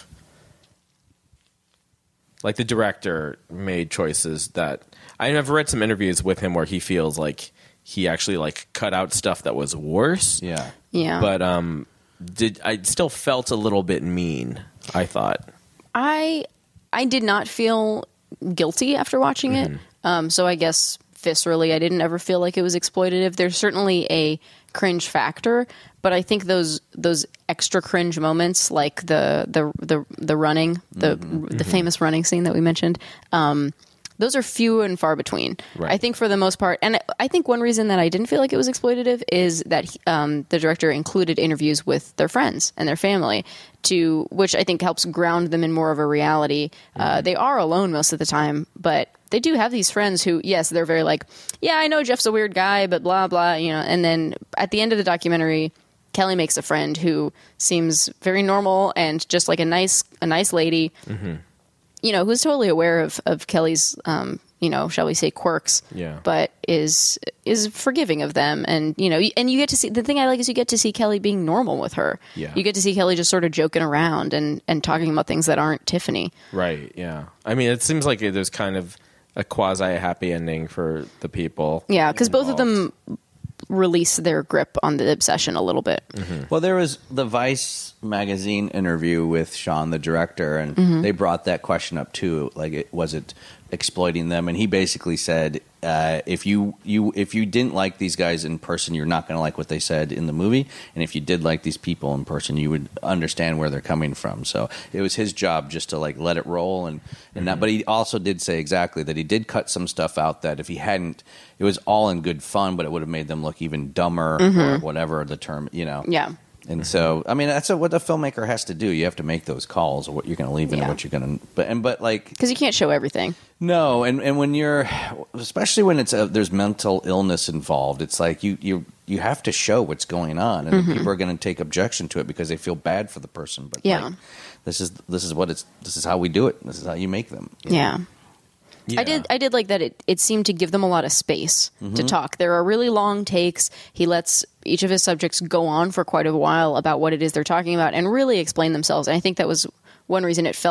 Like the director made choices that I've read some interviews with him where he feels like he actually like cut out stuff that was worse. Yeah. Yeah. But um, did I still felt a little bit mean? I thought. I I did not feel guilty after watching it. Mm-hmm. Um, so I guess viscerally, I didn't ever feel like it was exploitative. There's certainly a cringe factor, but I think those those extra cringe moments, like the the the, the running, the Mm-hmm. the famous running scene that we mentioned, um, those are few and far between. Right. I think for the most part, and I think one reason that I didn't feel like it was exploitative is that he, um, the director included interviews with their friends and their family, to which I think helps ground them in more of a reality. Uh, they are alone most of the time, but they do have these friends who, yes, they're very like, yeah, I know Jeff's a weird guy, but blah blah, you know. And then at the end of the documentary, Kelly makes a friend who seems very normal and just like a nice a nice lady. Mm-hmm. You know, who's totally aware of, of Kelly's, um, you know, shall we say quirks, Yeah. but is is forgiving of them. And, you know, and you get to see, the thing I like is you get to see Kelly being normal with her. Yeah. You get to see Kelly just sort of joking around and, and talking about things that aren't Tiffany. Right. Yeah. I mean, it seems like there's kind of a quasi happy ending for the people. Yeah, because both of involved. them release their grip on the obsession a little bit. Well, there was the Vice magazine interview with Sean, the director, and Mm-hmm. they brought that question up too. Like, it, was it exploiting them? And he basically said, uh, if you, you if you didn't like these guys in person, you're not going to like what they said in the movie. And if you did like these people in person, you would understand where they're coming from. So it was his job just to like let it roll and and that. But he also did say exactly that he did cut some stuff out that if he hadn't, it was all in good fun, but it would have made them look even dumber or whatever the term, you know. Yeah. And so, I mean, that's a, what a filmmaker has to do. You have to make those calls of what you're going to leave in Yeah. and what you're going to. But and but like Because you can't show everything. no, and, and when you're, especially when it's a, there's mental illness involved, it's like you you you have to show what's going on, and Mm-hmm. people are going to take objection to it because they feel bad for the person. But Yeah. like, this is this is what it's this is how we do it. This is how you make them. Yeah. Yeah. I did. I did like that. It, it seemed to give them a lot of space Mm-hmm. to talk. There are really long takes. He lets each of his subjects go on for quite a while about what it is they're talking about and really explain themselves. And I think that was one reason it felt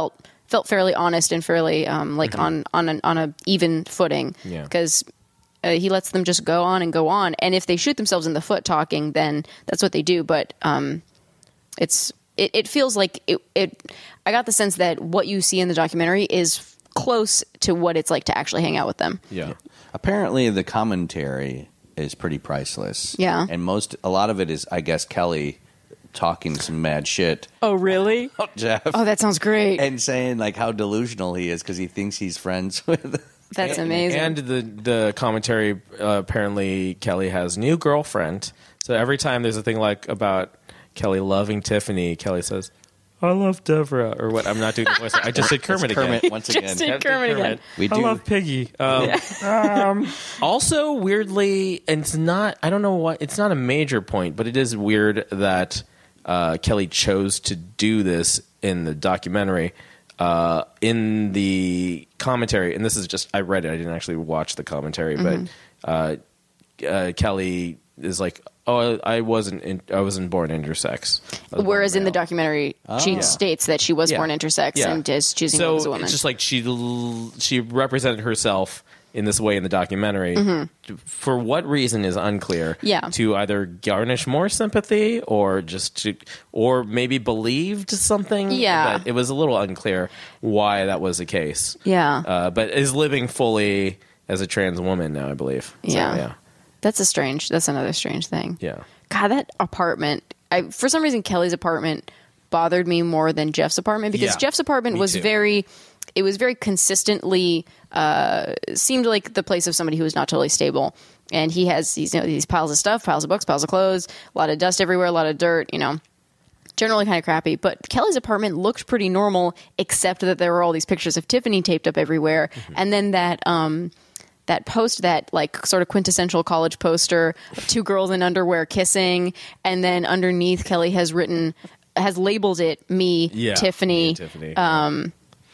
felt fairly honest and fairly um, like on on an, on a even footing Yeah. because uh, he lets them just go on and go on, and if they shoot themselves in the foot talking, then that's what they do. But um, it's it, it feels like it, it. I got the sense that what you see in the documentary is close to what it's like to actually hang out with them. Yeah. Apparently, the commentary is pretty priceless. Yeah. And most, a lot of it is, I guess, Kelly talking some mad shit. Oh, really? Oh, Jeff. Oh, that sounds great. And saying, like, how delusional he is because he thinks he's friends with. That's amazing. And the the commentary, uh, apparently Kelly has a new girlfriend. So every time there's a thing like about Kelly loving Tiffany, Kelly says, I love Deborah, or what? I'm not doing the voice. I just said Kermit again. Kermit once again. Just did Kermit again. We I do. love Piggy. Um, um, also, weirdly, and it's not. I don't know what. It's not a major point, but it is weird that uh, Kelly chose to do this in the documentary. Uh, in the commentary, and this is just I read it. I didn't actually watch the commentary, Mhm. but uh, uh, Kelly is like, "Oh, I wasn't. In, I wasn't born intersex." I was Whereas born in the male. documentary, Oh. she Yeah. states that she was Yeah. born intersex Yeah. and is choosing so to live as a woman. it's just like she l- she represented herself in this way in the documentary. Mhm. For what reason is unclear. Yeah. To either garnish more sympathy or just to, or maybe believed something. Yeah. But it was a little unclear why that was the case. Yeah. Uh, but is living fully as a trans woman now, I believe. So, Yeah. yeah. That's a strange. That's another strange thing. Yeah. God, that apartment. I for some reason Kelly's apartment bothered me more than Jeff's apartment because Yeah, Jeff's apartment me was too. very. It was very consistently uh, seemed like the place of somebody who was not totally stable. And he has these you know these piles of stuff, piles of books, piles of clothes, a lot of dust everywhere, a lot of dirt. You know. Generally kind of crappy, but Kelly's apartment looked pretty normal, except that there were all these pictures of Tiffany taped up everywhere, Mm-hmm. and then that um, that post, that like sort of quintessential college poster of two girls in underwear kissing, and then underneath Kelly has written has labeled it me, Yeah, Tiffany. me and Tiffany. Um,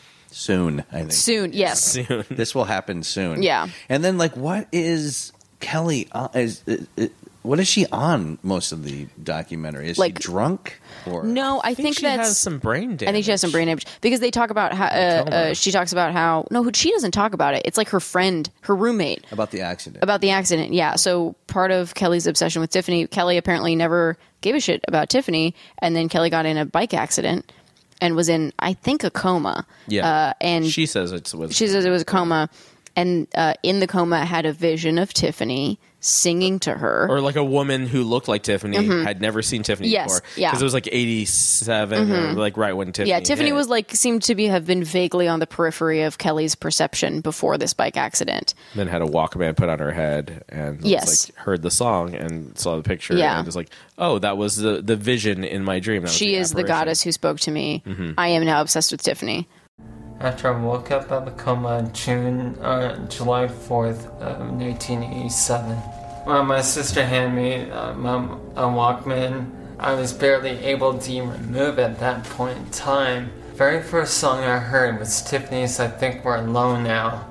Soon, I think. soon, yes, Soon. This will happen soon. Yeah. And then, like, what is Kelly on? Is, uh, uh, what is she on most of the documentary? Is Like- she drunk? Or No, I, think, she that's has some brain damage. I think she has some brain damage because they talk about how uh, uh, she talks about how no, she doesn't talk about it. It's like her friend, her roommate. about the accident? About the accident, yeah. So part of Kelly's obsession with Tiffany, Kelly apparently never gave a shit about Tiffany, and then Kelly got in a bike accident and was in, I think, a coma. Yeah. Uh, and she says it was. she says it was a coma, and uh, in the coma had a vision of Tiffany singing to her. Or like a woman who looked like Tiffany, Mhm. had never seen Tiffany Yes, before. yeah. Because it was like eighty-seven, or Mhm. like right when Tiffany. yeah, Tiffany hit. was like seemed to be have been vaguely on the periphery of Kelly's perception before this bike accident. Then had a Walkman put on her head and was Yes. like heard the song and saw the picture. Yeah. And was like, oh, that was the, the vision in my dream. That was She is the apparition. goddess who spoke to me. Mhm. I am now obsessed with Tiffany. After I woke up out of the coma June, uh, July fourth of nineteen eighty-seven. Well, my sister handed me uh, my, a Walkman. I was barely able to even move at that point in time. Very first song I heard was Tiffany's I Think We're Alone Now.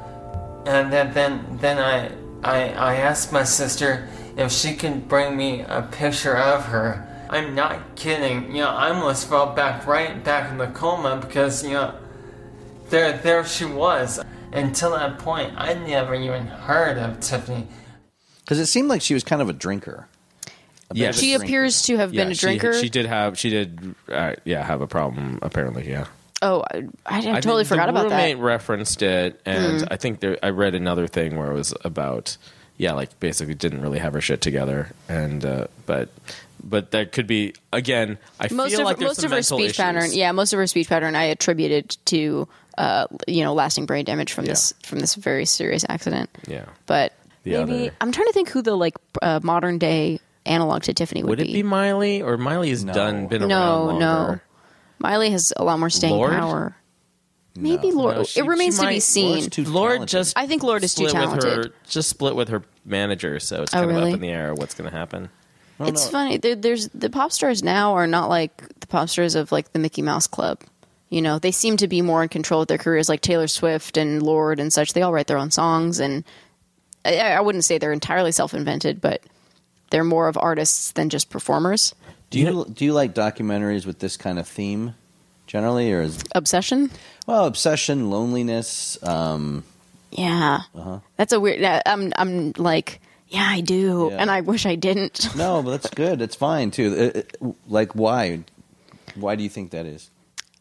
And then then, then I, I, I asked my sister if she could bring me a picture of her. I'm not kidding. You know, I almost fell back right back in the coma because, you know, there, there she was. Until that point, I'd never even heard of Tiffany. Because it seemed like she was kind of a drinker. A bit Yeah, of a She drinker. appears to have been Yeah, a she- drinker. She, did have, she did, uh, yeah, have a problem, apparently, yeah. Oh, I, I, I totally think forgot the about roommate that. referenced it, and Mm. I think there, I read another thing where it was about, yeah, like basically didn't really have her shit together, and uh, but but that could be again. I Most feel of like her, there's most some of her mental speech issues. pattern, yeah, most of her speech pattern, I attributed to uh, you know lasting brain damage from Yeah. this from this very serious accident. Yeah. But The maybe other- I'm trying to think who the like uh, modern day analog to Tiffany would, Would it be Miley or Miley's done been no, around no. longer? Miley has a lot more staying Lord? power. Maybe Lord. No, she- it remains she to be might- seen. Lord's too Lord just I think Lord is too split with talented. her, just split with her manager, so it's Oh, kind of really? up in the air what's going to happen. It's funny. There, there's the pop stars now are not like the pop stars of like the Mickey Mouse Club. You know, they seem to be more in control of their careers, like Taylor Swift and Lorde and such. They all write their own songs, and I, I wouldn't say they're entirely self-invented, but they're more of artists than just performers. Do you do you like documentaries with this kind of theme, generally, or is Obsession? well obsession, loneliness. Um, Yeah. Uh-huh. That's a weird. uh, I'm. I'm like. Yeah, I do, Yeah. and I wish I didn't. no, but that's good. It's fine too. It- it- like, why? Why do you think that is?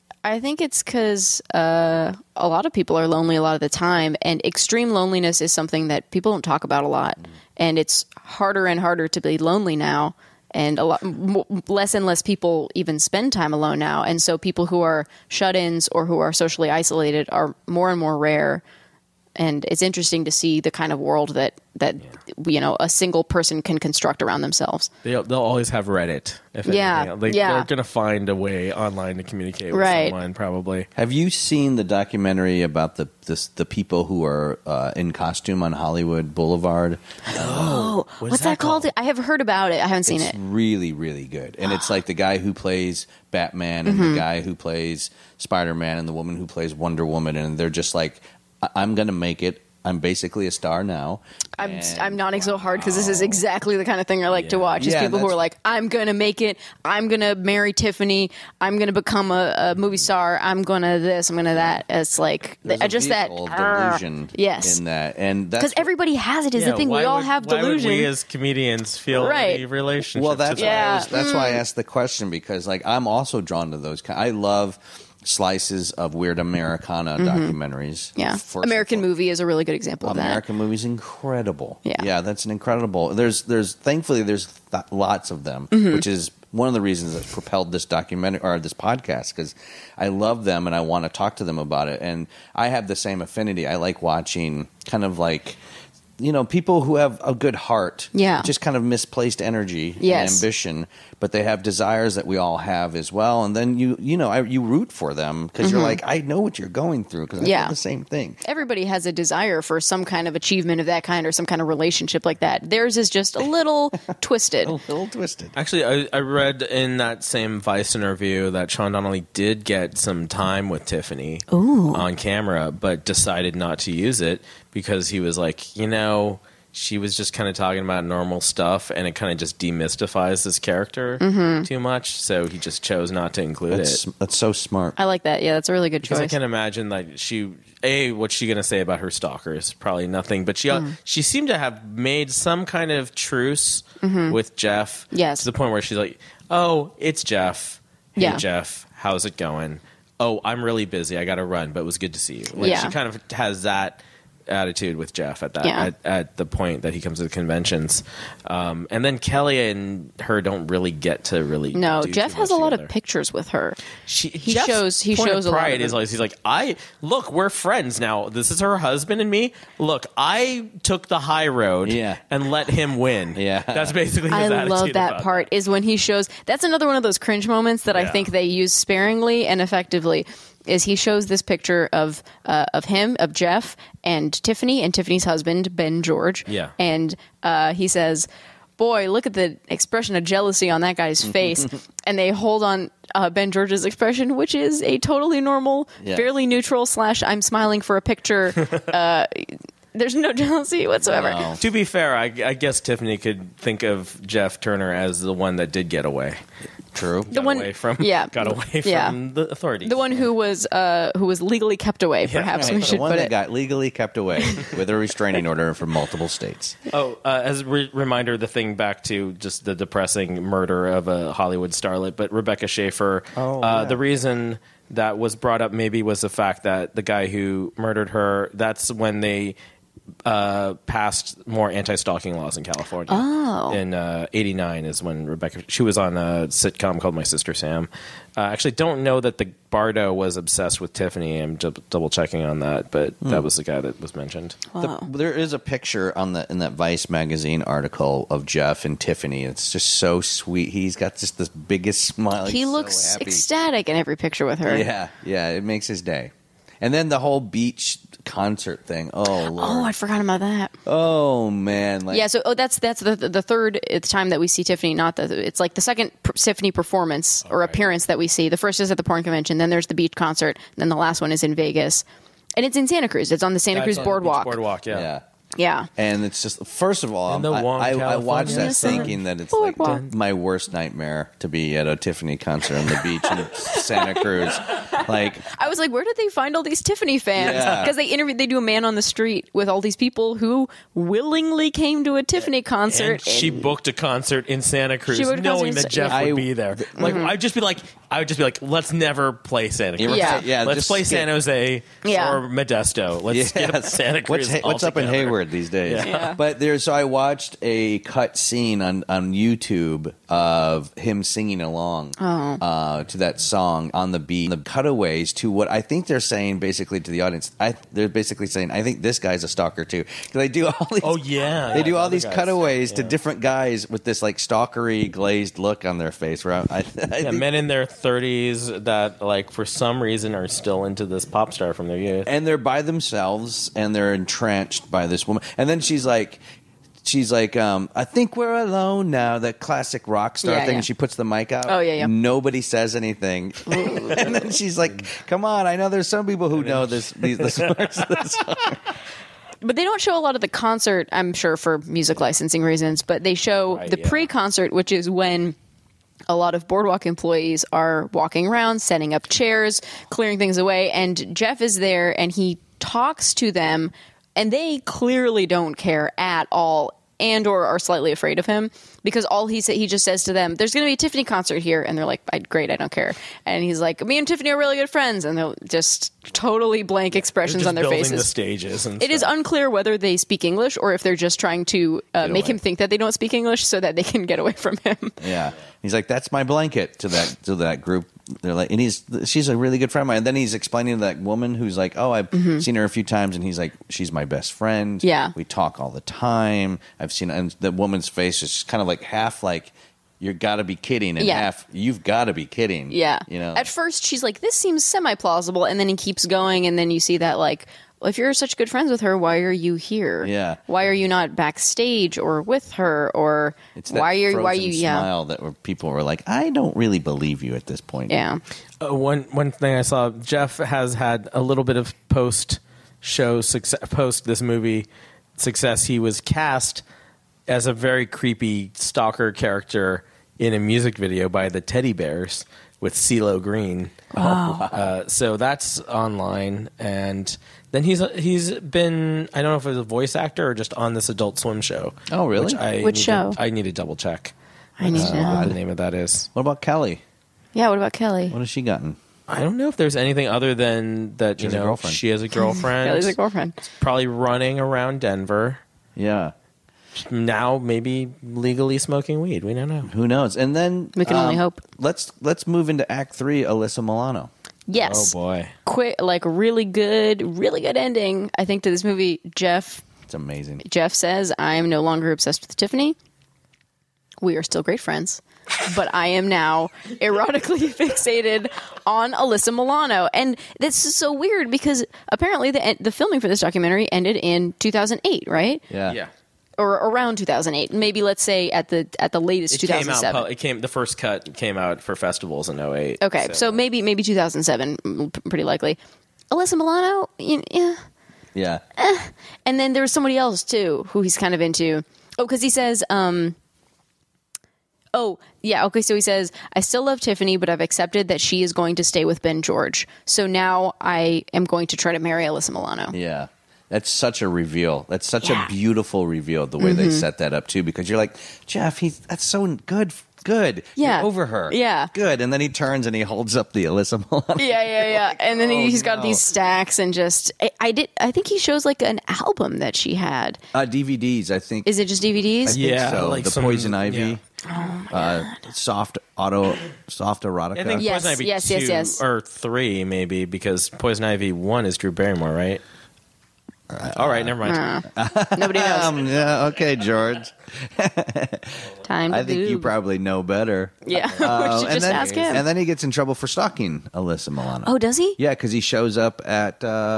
I think it's because uh, a lot of people are lonely a lot of the time, and extreme loneliness is something that people don't talk about a lot, Mm. and it's harder and harder to be lonely now, and a lot m- less and less people even spend time alone now, and so people who are shut-ins or who are socially isolated are more and more rare. And it's interesting to see the kind of world that, that you know, a single person can construct around themselves. They'll, they'll always have Reddit. If Yeah, anything. They, yeah. They're going to find a way online to communicate with Right. someone, probably. Have you seen the documentary about the this, the people who are uh, in costume on Hollywood Boulevard? Oh, what's that called? I have heard about it. I haven't seen it's it. really, really good. And it's like the guy who plays Batman and Mhm. the guy who plays Spider-Man and the woman who plays Wonder Woman. And they're just like, I- I'm going to make it. I'm basically a star now. I'm And- I'm nodding so hard because this is exactly the kind of thing I like to watch. Is Yeah, people who that's- are like, I'm gonna make it. I'm gonna marry Tiffany. I'm gonna become a, a movie star. I'm gonna this. I'm gonna that. It's like There's I a just that vehicle of "Argh." delusion Yes, in that. And that's because everybody has it. Is Yeah, the thing why we all would- have why would delusion. we as comedians feel Right. any relationship Well, that's to why that? I was, that's why I asked the question, because like I'm also drawn to those. ki- I love slices of weird Americana Mhm. documentaries. yeah, First American Movie is a really good example of that. American movies incredible. Yeah. yeah, that's an incredible. There's there's thankfully there's th- lots of them, Mhm. which is one of the reasons that propelled this documentary or this podcast, because I love them and I want to talk to them about it. And I have the same affinity. I like watching kind of like, you know, people who have a good heart, Yeah. just kind of misplaced energy Yes. and ambition, but they have desires that we all have as well. And then you, you know, I, you root for them because you're Mhm. like, I know what you're going through because I Yeah. feel the same thing. Everybody has a desire for some kind of achievement of that kind or some kind of relationship like that. Theirs is just a little twisted. A little twisted. Actually, I, I read in that same Vice interview that Sean Donnelly did get some time with Tiffany Ooh. on camera, but decided not to use it because he was like, you know, she was just kind of talking about normal stuff, and it kind of just demystifies this character Mhm. too much. So he just chose not to include That's, it. that's so smart. I like that. Yeah, that's a really good Because I choice. can imagine, like, she, a, what's she going to say about her stalkers? Probably nothing. But she, Mm. she seemed to have made some kind of truce Mhm. with Jeff. Yes. To the point where she's like, "Oh, it's Jeff. Hey, Yeah. Jeff, how's it going? Oh, I'm really busy. I got to run, but it was good to see you." Like, Yeah. she kind of has that attitude with Jeff at that Yeah. at, at the point that he comes to the conventions. Um, and then Kelly and her don't really get to really No, do Jeff too has a much lot together. of pictures with her. She, he Jeff's shows he point shows of a lot pride of is them. always he's like, I look, we're friends now. This is her husband and me. Look, I took the high road Yeah. and let him win. Yeah. That's basically his I attitude love that about part is when he shows that's another one of those cringe moments that I Yeah. think they use sparingly and effectively is he shows this picture of uh, of him of Jeff and Tiffany and Tiffany's husband Ben George Yeah. and uh, he says boy look at the expression of jealousy on that guy's face and they hold on uh, Ben George's expression which is a totally normal Yeah. fairly neutral slash I'm smiling for a picture uh, there's no jealousy whatsoever. No. To be fair, I, I guess Tiffany could think of Jeff Turner as the one that did get away. True. Got one- away from yeah. got away from Yeah. the authorities. The one who was uh, who was legally kept away, perhaps Right, we the should one put that it. got legally kept away with a restraining order from multiple states. Oh, uh, as a re- reminder, the thing back to just the depressing murder of a Hollywood starlet, but Rebecca Schaefer. Oh, uh, yeah. The reason that was brought up maybe was the fact that the guy who murdered her. That's when they uh, passed more anti-stalking laws in California. Oh. In uh, eighty-nine is when Rebecca. She was on a sitcom called My Sister Sam. Uh, actually, don't know that the Bardo was obsessed with Tiffany. I'm d- double checking on that, but Hmm. that was the guy that was mentioned. Wow. The, there is a picture on the in that Vice magazine article of Jeff and Tiffany. It's just so sweet. He's got just this biggest smile. he He's so looks happy. ecstatic in every picture with her. Yeah, yeah, it makes his day. And then the whole beach concert thing. Oh Oh, lord. I'd forgotten about that. Oh man. Like, yeah, so oh, that's that's the the third time that we see Tiffany. Not the it's like the second per- Tiffany performance or appearance that we see. The first is at the porn convention, then there's the beach concert, and then the last one is in Vegas, and it's in Santa Cruz. It's on the Santa That's Cruz on the beach boardwalk. Boardwalk, yeah. yeah. Yeah. And it's just, first of all, In the I, Wong, I, I watched that California sun. thinking that it's like Boardwalk. my worst nightmare to be at a Tiffany concert on the beach in Santa Cruz. Like, I was like, where did they find all these Tiffany fans? Yeah. Because they interviewed, they do a man on the street with all these people who willingly came to a Tiffany concert. And she booked a concert in Santa Cruz, She booked a concert knowing in that Sa- Jeff I- would be there. Like, I'd just be like, I would just be like, let's never play Santa Cruz. Yeah. yeah, let's just play skip. San Jose Yeah. or Modesto. Let's skip Yes. Santa Cruz. What's, what's up in altogether. Hayward these days? Yeah. Yeah. But there's so I watched a cut scene on, on YouTube of him singing along Oh. uh, to that song on the beat. The cutaways to what I think they're saying basically to the audience. I they're basically saying I think this guy's a stalker too. 'Cause they do all these. Oh, yeah. They Yeah, do all other these guys. cutaways to Yeah. different guys with this like stalkery glazed look on their face. Where I, I, I Yeah, think- men in their thirties that, like, for some reason are still into this pop star from their youth. and they're by themselves and they're entrenched by this woman. And then she's like, she's like, um, I think we're alone now. That classic rock star Yeah, thing. yeah. And she puts the mic out. Oh, yeah, yeah. Nobody says anything. And then she's like, come on. I know there's some people who know this. These, this words of this song. But they don't show a lot of the concert, I'm sure, for music licensing reasons, but they show Right, the yeah. pre-concert, which is when a lot of Boardwalk employees are walking around, setting up chairs, clearing things away, and Jeff is there and he talks to them, and they clearly don't care at all and or are slightly afraid of him, because all he sa- he just says to them, there's going to be a Tiffany concert here, and they're like, I, great, I don't care. And he's like, me and Tiffany are really good friends, and they're just totally blank expressions Just on their building faces. the stages. And It is stuff. unclear whether they speak English or if they're just trying to uh, make away. him think that they don't speak English so that they can get away from him. Yeah. He's like, that's my blanket to that to that group. They're like, and he's she's a really good friend of mine. And then he's explaining to that woman who's like, oh, I've seen her a few times, and he's like, she's my best friend. Yeah. We talk all the time. I've seen, and the woman's face is kind of like half like, you got to be kidding, and Yeah. half you've got to be kidding. Yeah. You know. At first, she's like, this seems semi plausible. And then he keeps going. And then you see that, like, well, if you're such good friends with her, why are you here? Yeah. Why are you not backstage or with her? Or It's that why are frozen why you, yeah. smile that where people were like, I don't really believe you at this point. Yeah. Uh, one one thing I saw, Jeff has had a little bit of post show success, post this movie success. He was cast as a very creepy stalker character in a music video by the Teddy Bears with CeeLo Green. Oh. Uh, so that's online, and then he's he's been, I don't know if it was a voice actor or just on this Adult Swim show. Oh, really? Which, I Which need show? To, I need to double check I need to know. what the name of that is. What about Kelly? Yeah, what about Kelly? What has she gotten? I don't know if there's anything other than that. She You has a know, girlfriend. she has a girlfriend. Kelly's a girlfriend. Probably running around Denver Yeah. now, maybe legally smoking weed. We don't know. Who knows? And then We can only um, hope. Let's let's move into Act Three. Alyssa Milano. Yes. Oh boy, Quick, like, really good, really good ending, I think, to this movie. Jeff It's amazing. Jeff says, I am no longer obsessed with Tiffany. We are still great friends. But I am now erotically fixated on Alyssa Milano. And this is so weird because apparently the the filming for this documentary ended in two thousand eight, right? Yeah. yeah. Or around two thousand eight. Maybe let's say at the at the latest It came out. two thousand seven. pu- It came. The first cut came out for festivals in oh eight. Okay, so, maybe maybe two thousand seven, mm, p- pretty likely. Alyssa Milano, y- yeah. Yeah. And then there was somebody else too who he's kind of into. Oh, because he says, um, oh yeah, okay. So he says, I still love Tiffany, but I've accepted that she is going to stay with Ben George. So now I am going to try to marry Alyssa Milano. Yeah. That's such a reveal. That's such Yeah. a beautiful reveal, the way they set that up, too, because you're like, Jeff, he's that's so good. Good. Yeah. You're over her. Yeah. Good. And then he turns and he holds up the Alyssa Milano. Yeah, yeah, yeah. And then Oh, he's got no. these stacks and just I, I did. I think he shows like an album that she had. Uh, D V Ds, I think. Is it just D V Ds? I think Yeah, so. like the some- Poison Ivy. yeah. uh, soft auto, soft erotica. I think Yes, Poison Ivy yes, two yes, yes. or three maybe, because Poison Ivy one is Drew Barrymore, right? All right, never mind. Nobody knows. Um, yeah, okay, George. Time to I think you goob. probably know better. Yeah, Uh, we should and just then, ask him. And then he gets in trouble for stalking Alyssa Milano. Oh, does he? Yeah, because he shows up at uh,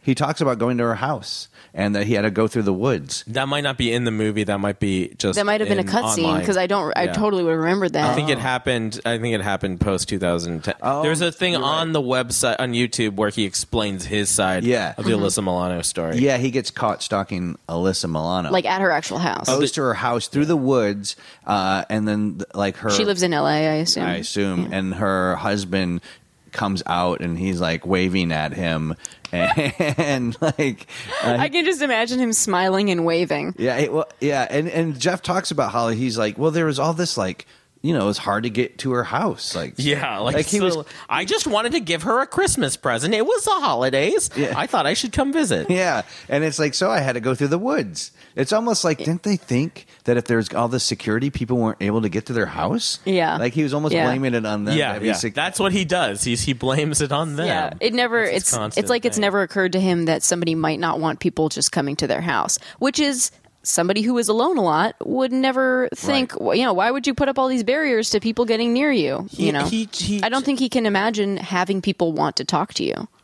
He talks about going to her house and that he had to go through the woods. That might not be in the movie. That might be just That might have been a in cutscene online. because I don't. I Yeah. totally would have remembered that. I think it happened. I think it happened post two thousand ten. Oh, There's a thing you're on the website on YouTube where he explains his side Yeah. of the Mm-hmm. Alyssa Milano story. Yeah, he gets caught stalking Alyssa Milano. like at her actual house. goes to her house through the woods, uh, and then like her. She lives in L A, I assume. I assume, and her husband comes out and he's like waving at him, and, and like, uh, I can just imagine him smiling and waving. yeah, it, well, yeah, and and Jeff talks about how he's like, well, there was all this like, you know, it was hard to get to her house, like, Yeah, like, Like, he so- was- I just wanted to give her a Christmas present. It was the holidays. Yeah. I thought I should come visit. yeah, and it's like, so I had to go through the woods. It's almost like, didn't they think that if there's all this security, people weren't able to get to their house? Yeah. like he was almost Yeah. blaming it on them. Yeah, Having yeah. sec- That's what he does. He's he blames it on them. Yeah, it never. That's his It's constant it's like it's thing. never occurred to him that somebody might not want people just coming to their house, which is somebody who is alone a lot would never think. well, You know, why would you put up all these barriers to people getting near you? He- you know, he- he- I don't think he can imagine having people want to talk to you.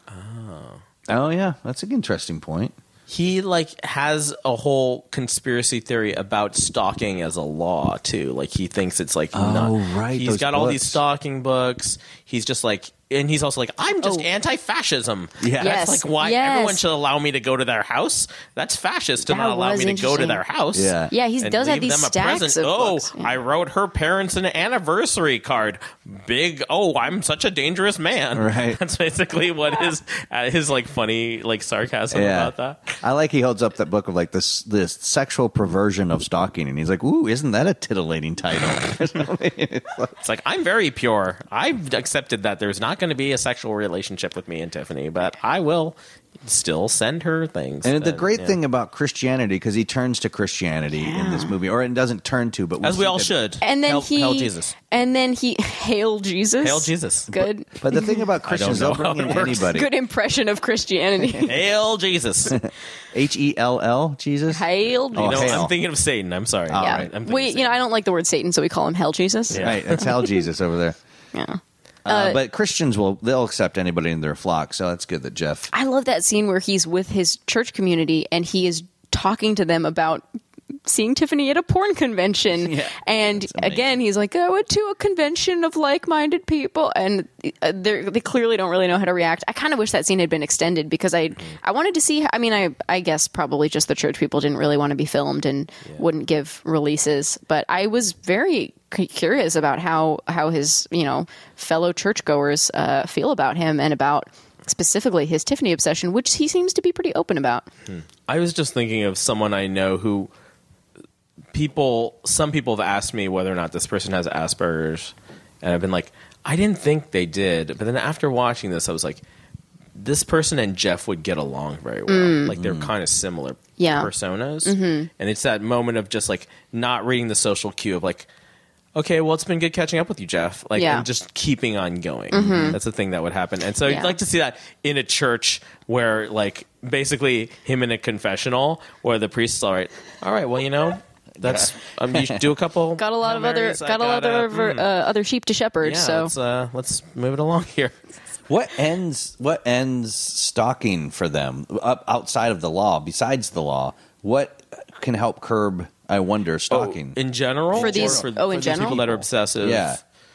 oh yeah, that's an interesting point. He like has a whole conspiracy theory about stalking as a law too. Like he thinks it's like Oh, not, right, He's those got all these books. stalking books. He's just like, and he's also like, I'm just Oh. anti-fascism. Yeah. That's Yes, like why yes. everyone should allow me to go to their house. That's fascist to That not allow was me to go to interesting. their house. Yeah. Yeah, he and does have leave these them a stacks present. of Oh, books. Yeah. I wrote her parents an anniversary card. Big. Oh, I'm such a dangerous man. Right. That's basically what his uh, his like funny like sarcasm Yeah. about that. I like he holds up that book of like this this sexual perversion of stalking, and he's like, "Ooh, isn't that a titillating title?" It's like, I'm very pure. I've accepted that there's not going to be a sexual relationship with me and Tiffany, but I will still send her things. And the that- great yeah. thing about Christianity, because he turns to Christianity in this movie, or it doesn't turn to, but as we see all that- should. And then Hail, he, Hail Jesus. and then he, hail Jesus, Hail Jesus. Good, But the thing about Christians, know they'll bring how in it works. anybody. good impression of Christianity. Hail Jesus. You H E L L, Jesus. hail Oh, Jesus. know, hail. I'm thinking of Satan. I'm sorry. yeah, right. I'm thinking we, of you know, Satan. I don't like the word Satan, so we call him hell Jesus. Yeah. Right, that's hell Jesus over there. Yeah. Uh, but Christians will they'll accept anybody in their flock, so that's good that Jeff. I love that scene where he's with his church community and he is talking to them about seeing Tiffany at a porn convention. Yeah. And amazing. again, he's like, I went to a convention of like-minded people. And uh, they're- they clearly don't really know how to react. I kind of wish that scene had been extended because I I wanted to see, I mean, I, I guess probably just the church people didn't really want to be filmed and wouldn't give releases. But I was very cu- curious about how, how his, you know, fellow churchgoers uh, feel about him and about specifically his Tiffany obsession, which he seems to be pretty open about. I was just thinking of someone I know who people, some people have asked me whether or not this person has Asperger's, and I've been like, I didn't think they did. But then after watching this, I was like, this person and Jeff would get along very well. Like they're kind of similar Yeah. personas. And it's that moment of just like not reading the social cue of like, okay, well, it's been good catching up with you, Jeff. Like, Yeah. and just keeping on going. That's the thing that would happen. And so Yeah. I'd like to see that in a church where, like, basically him in a confessional where the priest is all right. All right, well, you know, that's um, you should do a couple. Got a lot Hail of other, Marys. I got a lot gotta- of other, mm. uh, other sheep to shepherd. Yeah, so let's uh, let's move it along here. What ends what ends stalking for them up outside of the law? Besides the law, what can help curb? I wonder stalking. Oh, in general, For these- Or for, oh, in for these general? people that are obsessive. Yeah.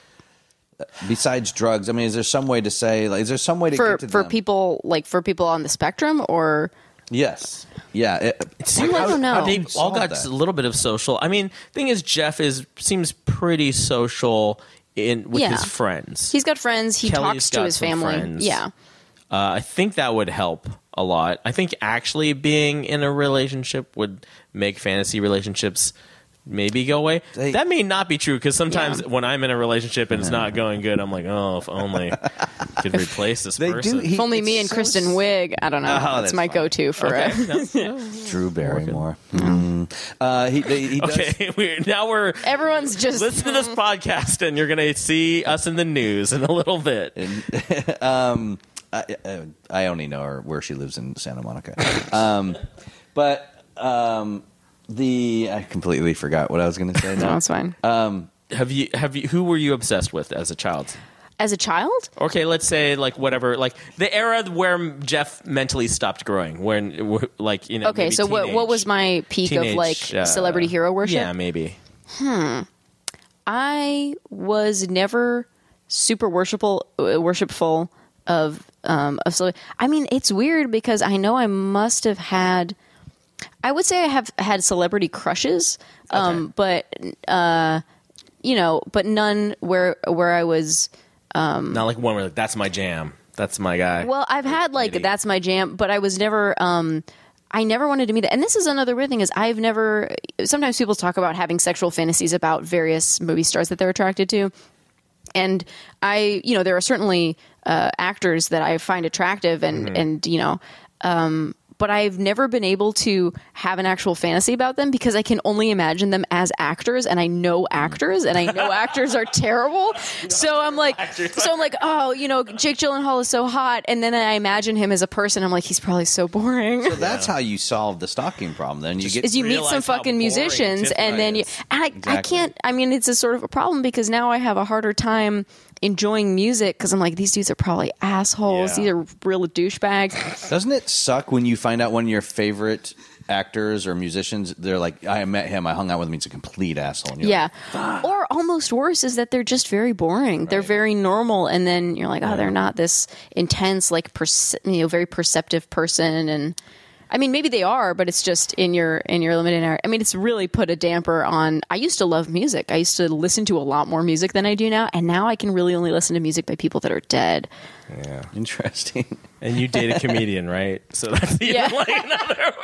Besides drugs, I mean, is there some way to say? Like, is there some way to for get to for them? people like for people on the spectrum or Yes. Yeah. It, It seems I like don't know. they How do you all solve got that? a little bit of social. I mean, thing is, Jeff is seems pretty social in with Yeah. his friends. he's got friends, he Kelly's talks to got his some family. friends. Yeah. Uh, I think that would help a lot. I think actually being in a relationship would make fantasy relationships maybe go away. They- that may not be true because sometimes Yeah. when I'm in a relationship and it's not going good, I'm like, oh, if only I could replace this They do- person. he- If only it's me and so Kristen s- Wiig. I don't know. Oh, that's, that's my fine. go-to for Okay. uh, No, no. Drew Barrymore. Mm. Uh, he, he, he does. Okay, we're, now we're everyone's just listen to this podcast, and you're going to see us in the news in a little bit. um, I, uh, I only know her where she lives in Santa Monica. Um, but um, the I completely forgot what I was going to say. No, Now. it's fine. Um, Have you have you who were you obsessed with as a child? As a child? Okay, let's say like whatever, like the era where Jeff mentally stopped growing, when like you know. Okay, maybe so what teenage- what was my peak teenage, of like uh, celebrity hero worship? Yeah, maybe. I was never super worshipful uh, worshipful of um of cele- I mean, it's weird because I know I must have had I would say I have had celebrity crushes, um but uh you know, but none where where I was Not like one where like that's my jam, that's my guy. Well, I've had like that's my jam, but I was never um I never wanted to meet that. And this is another weird thing is I've never sometimes people talk about having sexual fantasies about various movie stars that they're attracted to. And I, you know, there are certainly uh, actors that I find attractive and Mm-hmm. and you know, um but I've never been able to have an actual fantasy about them because I can only imagine them as actors, and I know actors, and I know actors are terrible. So I'm like, so I'm like, oh, you know, Jake Gyllenhaal is so hot, and then I imagine him as a person. I'm like, he's probably so boring. So that's how you solve the stalking problem. Then you get Is you meet some realize how fucking boring musicians, Tiffany and then you, is. and I, I Exactly. can't. I mean, it's a sort of a problem because now I have a harder time enjoying music because I'm like, these dudes are probably assholes. Yeah. These are real douchebags. Doesn't it suck when you find out one of your favorite actors or musicians? They're like, I met him, I hung out with him. He's a complete asshole. And you're Yeah. like, Or almost worse is that they're just very boring. They're very normal, and then you're like, oh, they're not this intense, like, perce- you know, very perceptive person. And I mean, maybe they are, but it's just in your in your limited area. I mean, it's really put a damper on. I used to love music. I used to listen to a lot more music than I do now, and now I can really only listen to music by people that are dead. Yeah. Interesting. And you date a comedian, right? So that's even Yeah. like another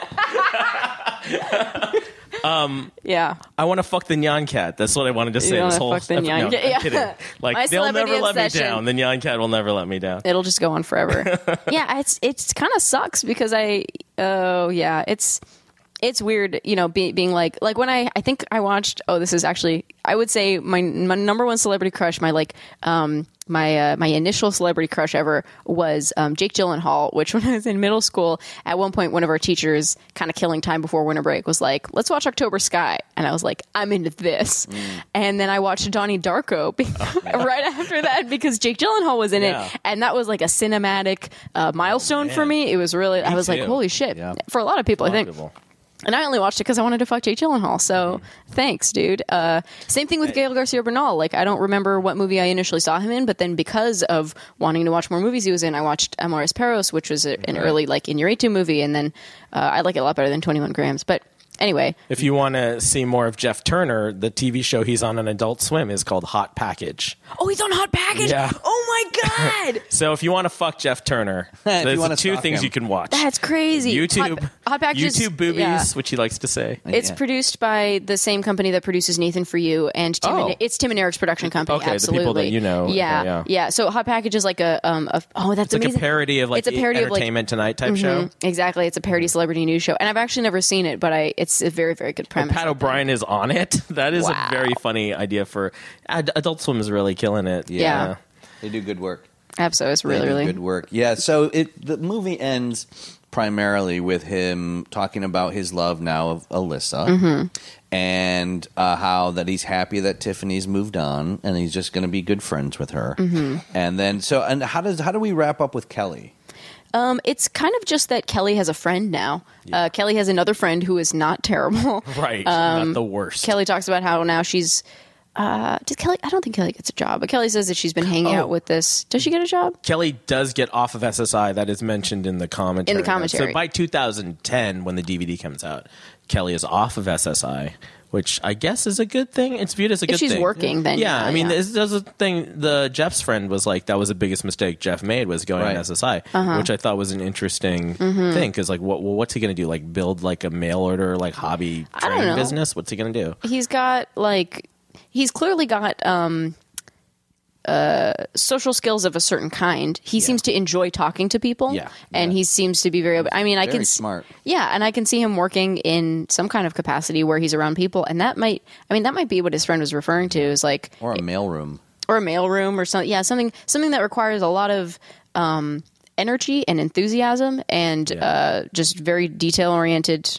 Yeah. I want to fuck the Nyan Cat. That's what I wanted to say. You this wanna whole fuck the no, Nyan I'm Cat. Yeah. kidding. Like My they'll never celebrity let me obsession. down. The Nyan Cat will never let me down. It'll just go on forever. Yeah, it's it's kind of sucks because I oh yeah, it's it's weird, you know, be, being like like when I I think I watched oh this is actually I would say my my number one celebrity crush, my like um my uh, my initial celebrity crush ever was um, Jake Gyllenhaal, which when I was in middle school, at one point one of our teachers, kind of killing time before winter break, was like, "Let's watch October Sky," and I was like, "I'm into this." Mm. And then I watched Donnie Darko be- right after that because Jake Gyllenhaal was in Yeah. it, and that was like a cinematic uh, milestone for me. It was really, I was like, too. "Holy shit!" Yeah. For a lot of people, A lot I of think. people. And I only watched it because I wanted to fuck Jake Gyllenhaal. So Mm-hmm. thanks, dude. Uh, same thing with Gael Garcia Bernal. Like, I don't remember what movie I initially saw him in, but then because of wanting to watch more movies he was in, I watched Amores Perros, which was a, an early, like, Inarritu movie. And then uh, I like it a lot better than twenty-one grams. But anyway, If you want to see more of Jeff Turner, the T V show he's on on Adult Swim is called Hot Package. oh, he's on Hot Package. Yeah. Oh my god, So if you want to fuck Jeff Turner, If there's you wanna two stalk things him. you can watch. that's crazy. YouTube, Hot, Hot Package is- YouTube boobies, yeah. which he likes to say. It's Yeah. produced by the same company that produces Nathan For You and Tim Oh. and, it's Tim and Eric's production company. Okay, the absolutely. people that you know. Yeah, Okay, yeah. yeah. So Hot Package is like a um. A, oh, that's It's like amazing. a parody of like It's a parody of, like- Entertainment Tonight type show. Mhm, exactly. It's a parody celebrity news show, and I've actually never seen it, but I it's a very very good premise. Pat O'Brien is on it. That is Wow. a very funny idea for Ad- Adult Swim is really killing it. Yeah. They do good work. Absolutely, it's They really do really good work. Yeah. So it the movie ends primarily with him talking about his love now of Alyssa, Mm-hmm. and uh, how that he's happy that Tiffany's moved on, and he's just going to be good friends with her. Mm-hmm. And then so and how does how do we wrap up with Kelly? Um, it's kind of just that Kelly has a friend now. Uh, Kelly has another friend who is not terrible. Right. Um, Not the worst. Kelly talks about how now she's. Uh, does Kelly? I don't think Kelly gets a job, but Kelly says that she's been hanging Oh. out with this. Does she get a job? Kelly does get off of S S I. That is mentioned in the commentary. In the commentary. So by two thousand ten, when the D V D comes out, Kelly is off of S S I, which I guess is a good thing. It's viewed as a If good she's thing. working, then yeah. yeah, I mean, yeah. this there's a thing. The Jeff's friend was like that was the biggest mistake Jeff made was going Right. on S S I, Uh-huh. which I thought was an interesting Mm-hmm. thing because like, what well, what's he going to do? Like build like a mail order like hobby I don't train know. business? What's he going to do? He's got like he's clearly got um uh social skills of a certain kind. He seems to enjoy talking to people. Yeah. And he seems to be very I mean, I Very can s- smart. Yeah, and I can see him working in some kind of capacity where he's around people, and that might I mean, that might be what his friend was referring to is like Or a mailroom. or a mailroom or something. Yeah, something something that requires a lot of um energy and enthusiasm and uh just very detail oriented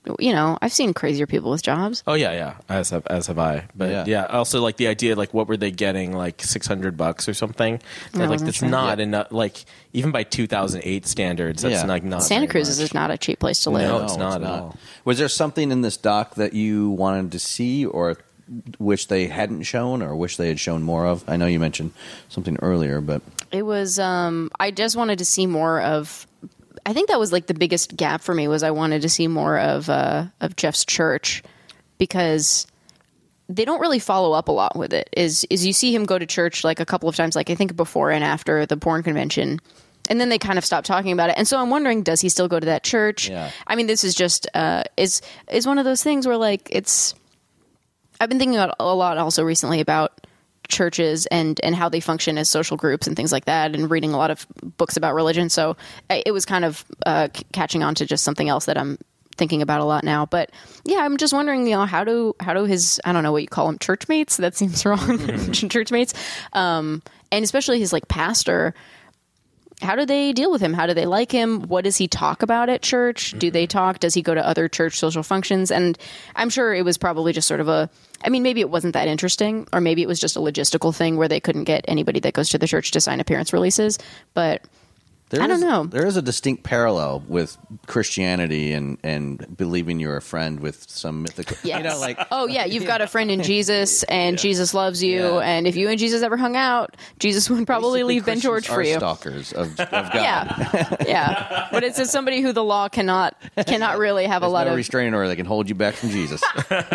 you know, I've seen crazier people with jobs. Oh yeah, yeah. As have as have I. But Yeah. yeah, also like the idea, like what were they getting, like six hundred bucks or something? That, I like wasn't that's sure. not enough. Like even by two thousand eight standards, that's Yeah. like not Santa very Cruz much. is not a cheap place to live. No, it's not at all. Was there something in this doc that you wanted to see or wish they hadn't shown or wish they had shown more of? I know you mentioned something earlier, but It was. Um, I just wanted to see more of. I think that was like the biggest gap for me was I wanted to see more of uh, of Jeff's church because they don't really follow up a lot with it. Is is you see him go to church like a couple of times, like I think before and after the porn convention, and then they kind of stop talking about it. And so I'm wondering, does he still go to that church? Yeah. I mean, this is just uh, is is one of those things where like it's. I've been thinking a lot also recently about churches and and how they function as social groups and things like that, and reading a lot of books about religion. So it was kind of uh, c- catching on to just something else that I'm thinking about a lot now. But yeah, I'm just wondering, you know, how do how do his, I don't know what you call them, church mates? That seems wrong. Church mates, um, and especially his like pastor. How do they deal with him? How do they like him? What does he talk about at church? Do they talk? Does he go to other church social functions? And I'm sure it was probably just sort of a, I mean, maybe it wasn't that interesting, or maybe it was just a logistical thing where they couldn't get anybody that goes to the church to sign appearance releases. But there I don't is- know. There is a distinct parallel with Christianity and, and believing you're a friend with some mythical. Yes. You know, like oh yeah, you've got a friend in Jesus, and Jesus loves you, Yeah. and if you and Jesus ever hung out, Jesus would probably basically leave Ben George Christians for are you. Stalkers of, of God. Yeah, yeah. But it's as somebody who the law cannot cannot really have There's a lot no of. restraining order that can hold you back from Jesus,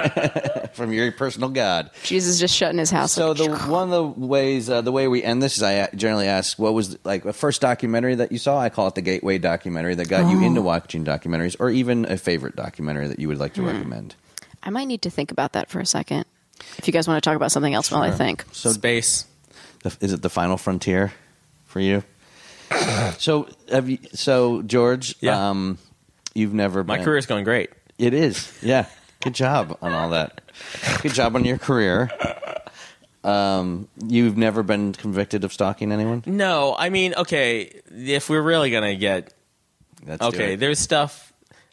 from your personal God. Jesus just shut in his house. So like, the one of the ways, uh, the way we end this is I generally ask, what was like the first documentary that you saw? I call it the gateway documentary that got you Oh. into watching documentaries, or even a favorite documentary that you would like to Hmm. recommend. I might need to think about that for a second. If you guys want to talk about something else while I Sure. think. So Space. the, is it the final frontier for you? so have you? So George, Yeah. um, you've never My been, career's going great. It is, yeah. Good job on all that. Good job on your career. Um, you've never been convicted of stalking anyone? No, I mean, okay, if we're really gonna get Let's do okay, it. there's stuff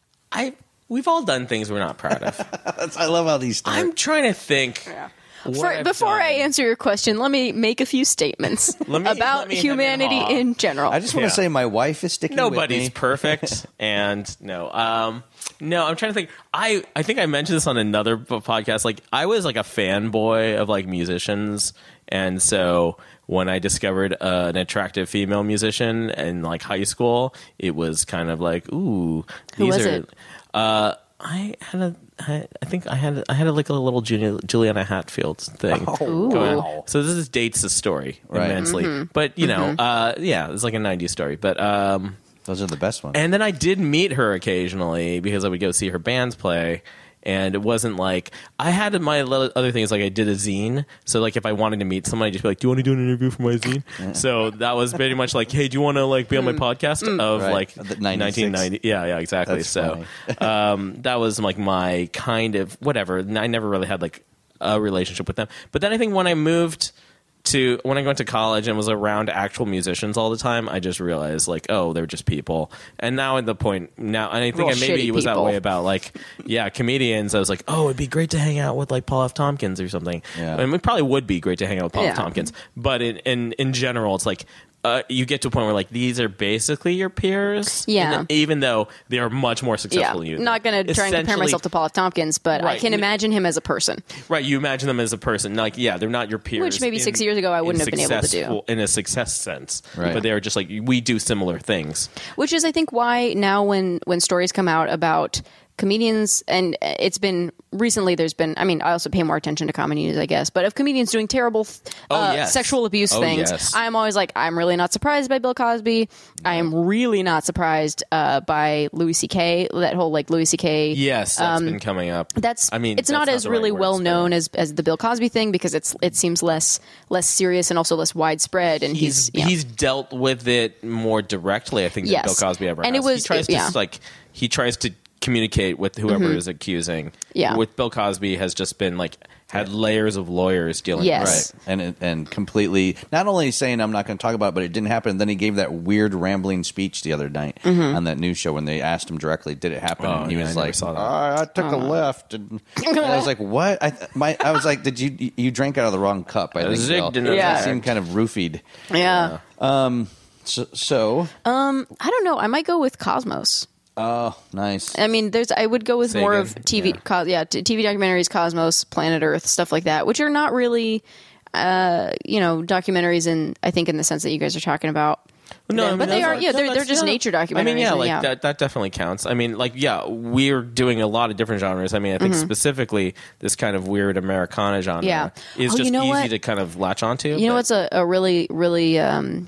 I we've all done things we're not proud of. That's- I love how these start. I'm trying to think. what For, I've before I done. answer your question, let me make a few statements Let me- about let me hem and humanity haw. in general. I just want Yeah. to say my wife is sticking Nobody's with me. perfect, and no, um, no. I'm trying to think. I I think I mentioned this on another p- podcast. Like I was like a fanboy of like musicians, and so when I discovered uh, an attractive female musician in like high school, it was kind of like, ooh, Who these was are. it? Uh, I had a. I I think I had I had a, like a little Juli- Juliana Hatfield thing. Ooh. going on. So this is dates the story Right. immensely, Mm-hmm. but you know, uh, yeah, it's like a nineties story, but. Um, Those are the best ones. and then I did meet her occasionally because I would go see her bands play. And it wasn't like I had my little other things, like I did a zine. So like if I wanted to meet someone, I'd just be like, "Do you want to do an interview for my zine?" So that was pretty much like, "Hey, do you want to like be on my podcast of Right. like The ninety-six. nineteen ninety?" Yeah, yeah, exactly. That's so um, that was like my kind of whatever. I never really had like a relationship with them. But then I think when I moved to when I went to college and was around actual musicians all the time, I just realized like, oh, they're just people. And now at the point now, and I think Real I maybe shitty it was that people. way about like, yeah, comedians. I was like, oh, it'd be great to hang out with like Paul F. Tompkins or something. Yeah. And it probably would be great to hang out with Paul F. Yeah. Tompkins. But in in, in general, it's like. Uh, you get to a point where like these are basically your peers, Yeah. And even though they are much more yeah, successful than you. not going to try and compare Essentially- myself to Paul F. Tompkins, but I Right. can imagine him as a person. Right, you imagine them as a person. Like, yeah, they're not your peers. Which maybe in- six years ago I wouldn't in have been able to do. successful- in a success sense. Right. But they were just like, we do similar things. Which is, I think, why now when when stories come out about comedians, and it's been recently, there's been, I mean, I also pay more attention to comedy news, I guess, but of comedians doing terrible Oh, uh, yes. sexual abuse Oh, things, yes. I'm always like, I'm really not surprised by Bill Cosby. I am really not surprised uh, by Louis C K. That whole like Louis C K. Yes, that's been coming up. That's I mean, it's that's not as the really right well words, known but as as the Bill Cosby thing because it's it seems less less serious and also less widespread, and he's He's yeah. he's dealt with it more directly, I think, than Yes. Bill Cosby ever And it has. was- he tries yeah. to like he tries to communicate with whoever is accusing. Yeah. With Bill Cosby has just been like had layers of lawyers dealing Yes. with Right, and and completely not only saying I'm not going to talk about it, but it didn't happen. Then he gave that weird rambling speech the other night Mm-hmm. on that news show when they asked him directly, "Did it happen?" Oh, and he yeah, was I never like, saw that. "I I took a left," and, and I was like, "What?" I th- my I was like, "Did you you drank out of the wrong cup?" I think zigged Bill. in a Yeah. It seemed kind of roofied. Yeah. So, so I don't know. I might go with Cosmos. oh, nice. I mean, there's. I would go with more Sagan, of T V. yeah. Co- yeah, t- T V documentaries, Cosmos, Planet Earth, stuff like that, which are not really, uh, you know, documentaries in. I think in the sense that you guys are talking about. No, I Yeah, mean, but they those are. are- Yeah, no, they're they're that's- just yeah. nature documentaries. I mean, yeah, and like yeah. that. That definitely counts. I mean, like, yeah, we're doing a lot of different genres. I mean, I think Mm-hmm. specifically this kind of weird Americana genre Yeah. is Oh, just you know easy what? to kind of latch onto. You know but- what's a, a really, really, um,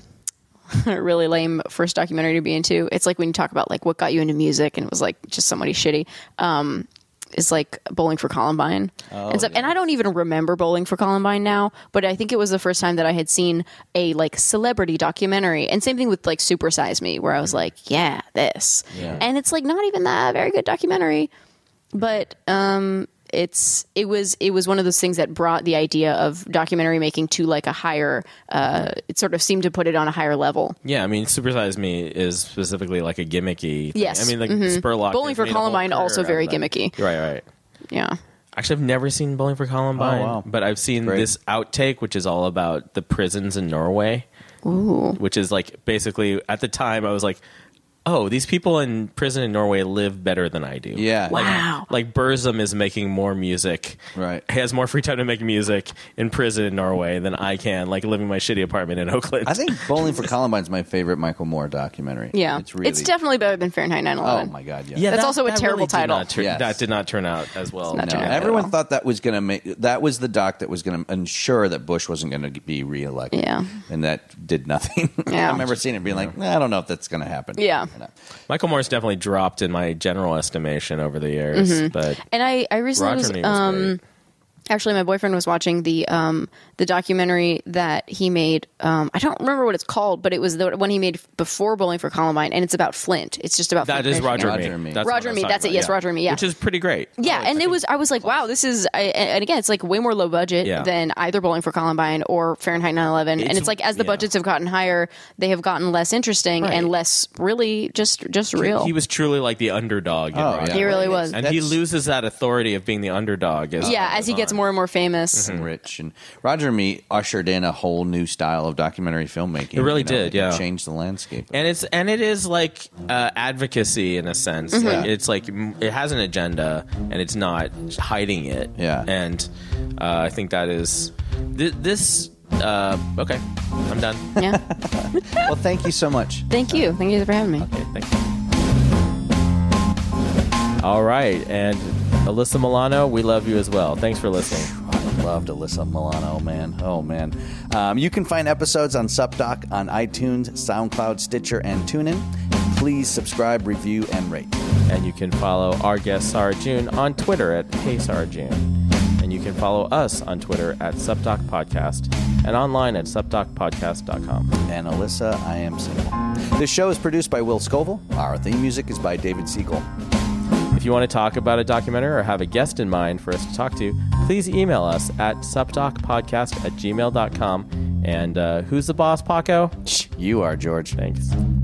really lame first documentary to be into? It's like when you talk about like what got you into music and it was like just somebody shitty. Um, is like Bowling for Columbine and stuff. And I don't even remember Bowling for Columbine now, but I think it was the first time that I had seen a like celebrity documentary. And same thing with like Super Size Me, where I was like, yeah, this. And it's like not even that very good documentary, but um, it's it was it was one of those things that brought the idea of documentary making to like a higher. Uh, it sort of seemed to put it on a higher level. Yeah, I mean, Super Size Me is specifically like a gimmicky thing. Yes. I mean, like Mhm. Spurlock. Bowling has for made a whole Columbine career also out very of that. gimmicky. Right, right. Yeah. Actually, I've never seen Bowling for Columbine, Oh, wow. but I've seen Great. this outtake, which is all about the prisons in Norway. Ooh. Which is like basically at the time I was like, oh, these people in prison in Norway live better than I do. Yeah. Like, Wow. like Burzum is making more music. Right. He has more free time to make music in prison in Norway than I can, like living my shitty apartment in Oakland. I think Bowling for Columbine's my favorite Michael Moore documentary. Yeah. it's really. definitely better than Fahrenheit nine Oh eleven. my god, yeah. yeah, That's that- also a that terrible really did title. not tur- Yes. That did not turn out as well. not No, turn out everyone well. thought that was going to make that was the doc that was going to ensure that Bush wasn't going to be reelected. Yeah. and that did nothing. Yeah. I remember seeing it, and being like, nah, I don't know if that's going to happen. Yeah. You know. Michael Moore's definitely dropped in my general estimation over the years, Mm-hmm. but And I, I recently Roger was, Me was um, great. actually my boyfriend was watching the um, the documentary that he made. Um, I don't remember what it's called, but it was the one he made before Bowling for Columbine, and it's about Flint. It's just about That Flint, is Michigan. Roger, Roger Me. and Me. That's Roger what I and was Me, talking that's it, about, yes, yeah. Roger and Me, yeah. Which is pretty great. Yeah, Oh, and I it think- was. I was like, wow, this is. I, and again, it's like way more low budget Yeah. than either Bowling for Columbine or Fahrenheit nine eleven. And It's- it's like as the yeah. budgets have gotten higher, they have gotten less interesting Right. and less really just just real. He was truly like the underdog. in Oh, Roger yeah. He Me. really was. And he That's- loses that authority of being the underdog. As yeah, time as he goes gets on. more and more famous. And rich and Roger and Me ushered in a whole new style of documentary filmmaking. It really you know, did, it yeah. changed the landscape. And it's and it is like uh, advocacy in a sense. Mm-hmm. Like, it's like m- it has an agenda and it's not hiding it. Yeah. And uh, I think that is th- this. Uh, okay, I'm done. Yeah. Well, thank you so much. Thank you. Thank you for having me. Okay, thank you. All right, and Alyssa Milano, we love you as well. Thanks for listening. I loved Alyssa Milano, man. Oh, man. Um, you can find episodes on SupDoc on iTunes, SoundCloud, Stitcher, and TuneIn. Please subscribe, review, and rate. And you can follow our guest Sarah June on Twitter at Hey Sarah June. And you can follow us on Twitter at SupDoc Podcast and online at supdoc podcast dot com. And Alyssa, I am single. This show is produced by Will Scoville. Our theme music is by David Siegel. If you want to talk about a documentary or have a guest in mind for us to talk to, please email us at supdocpodcast at gmail dot com. And uh, who's the boss, Paco? You are, George. Thanks.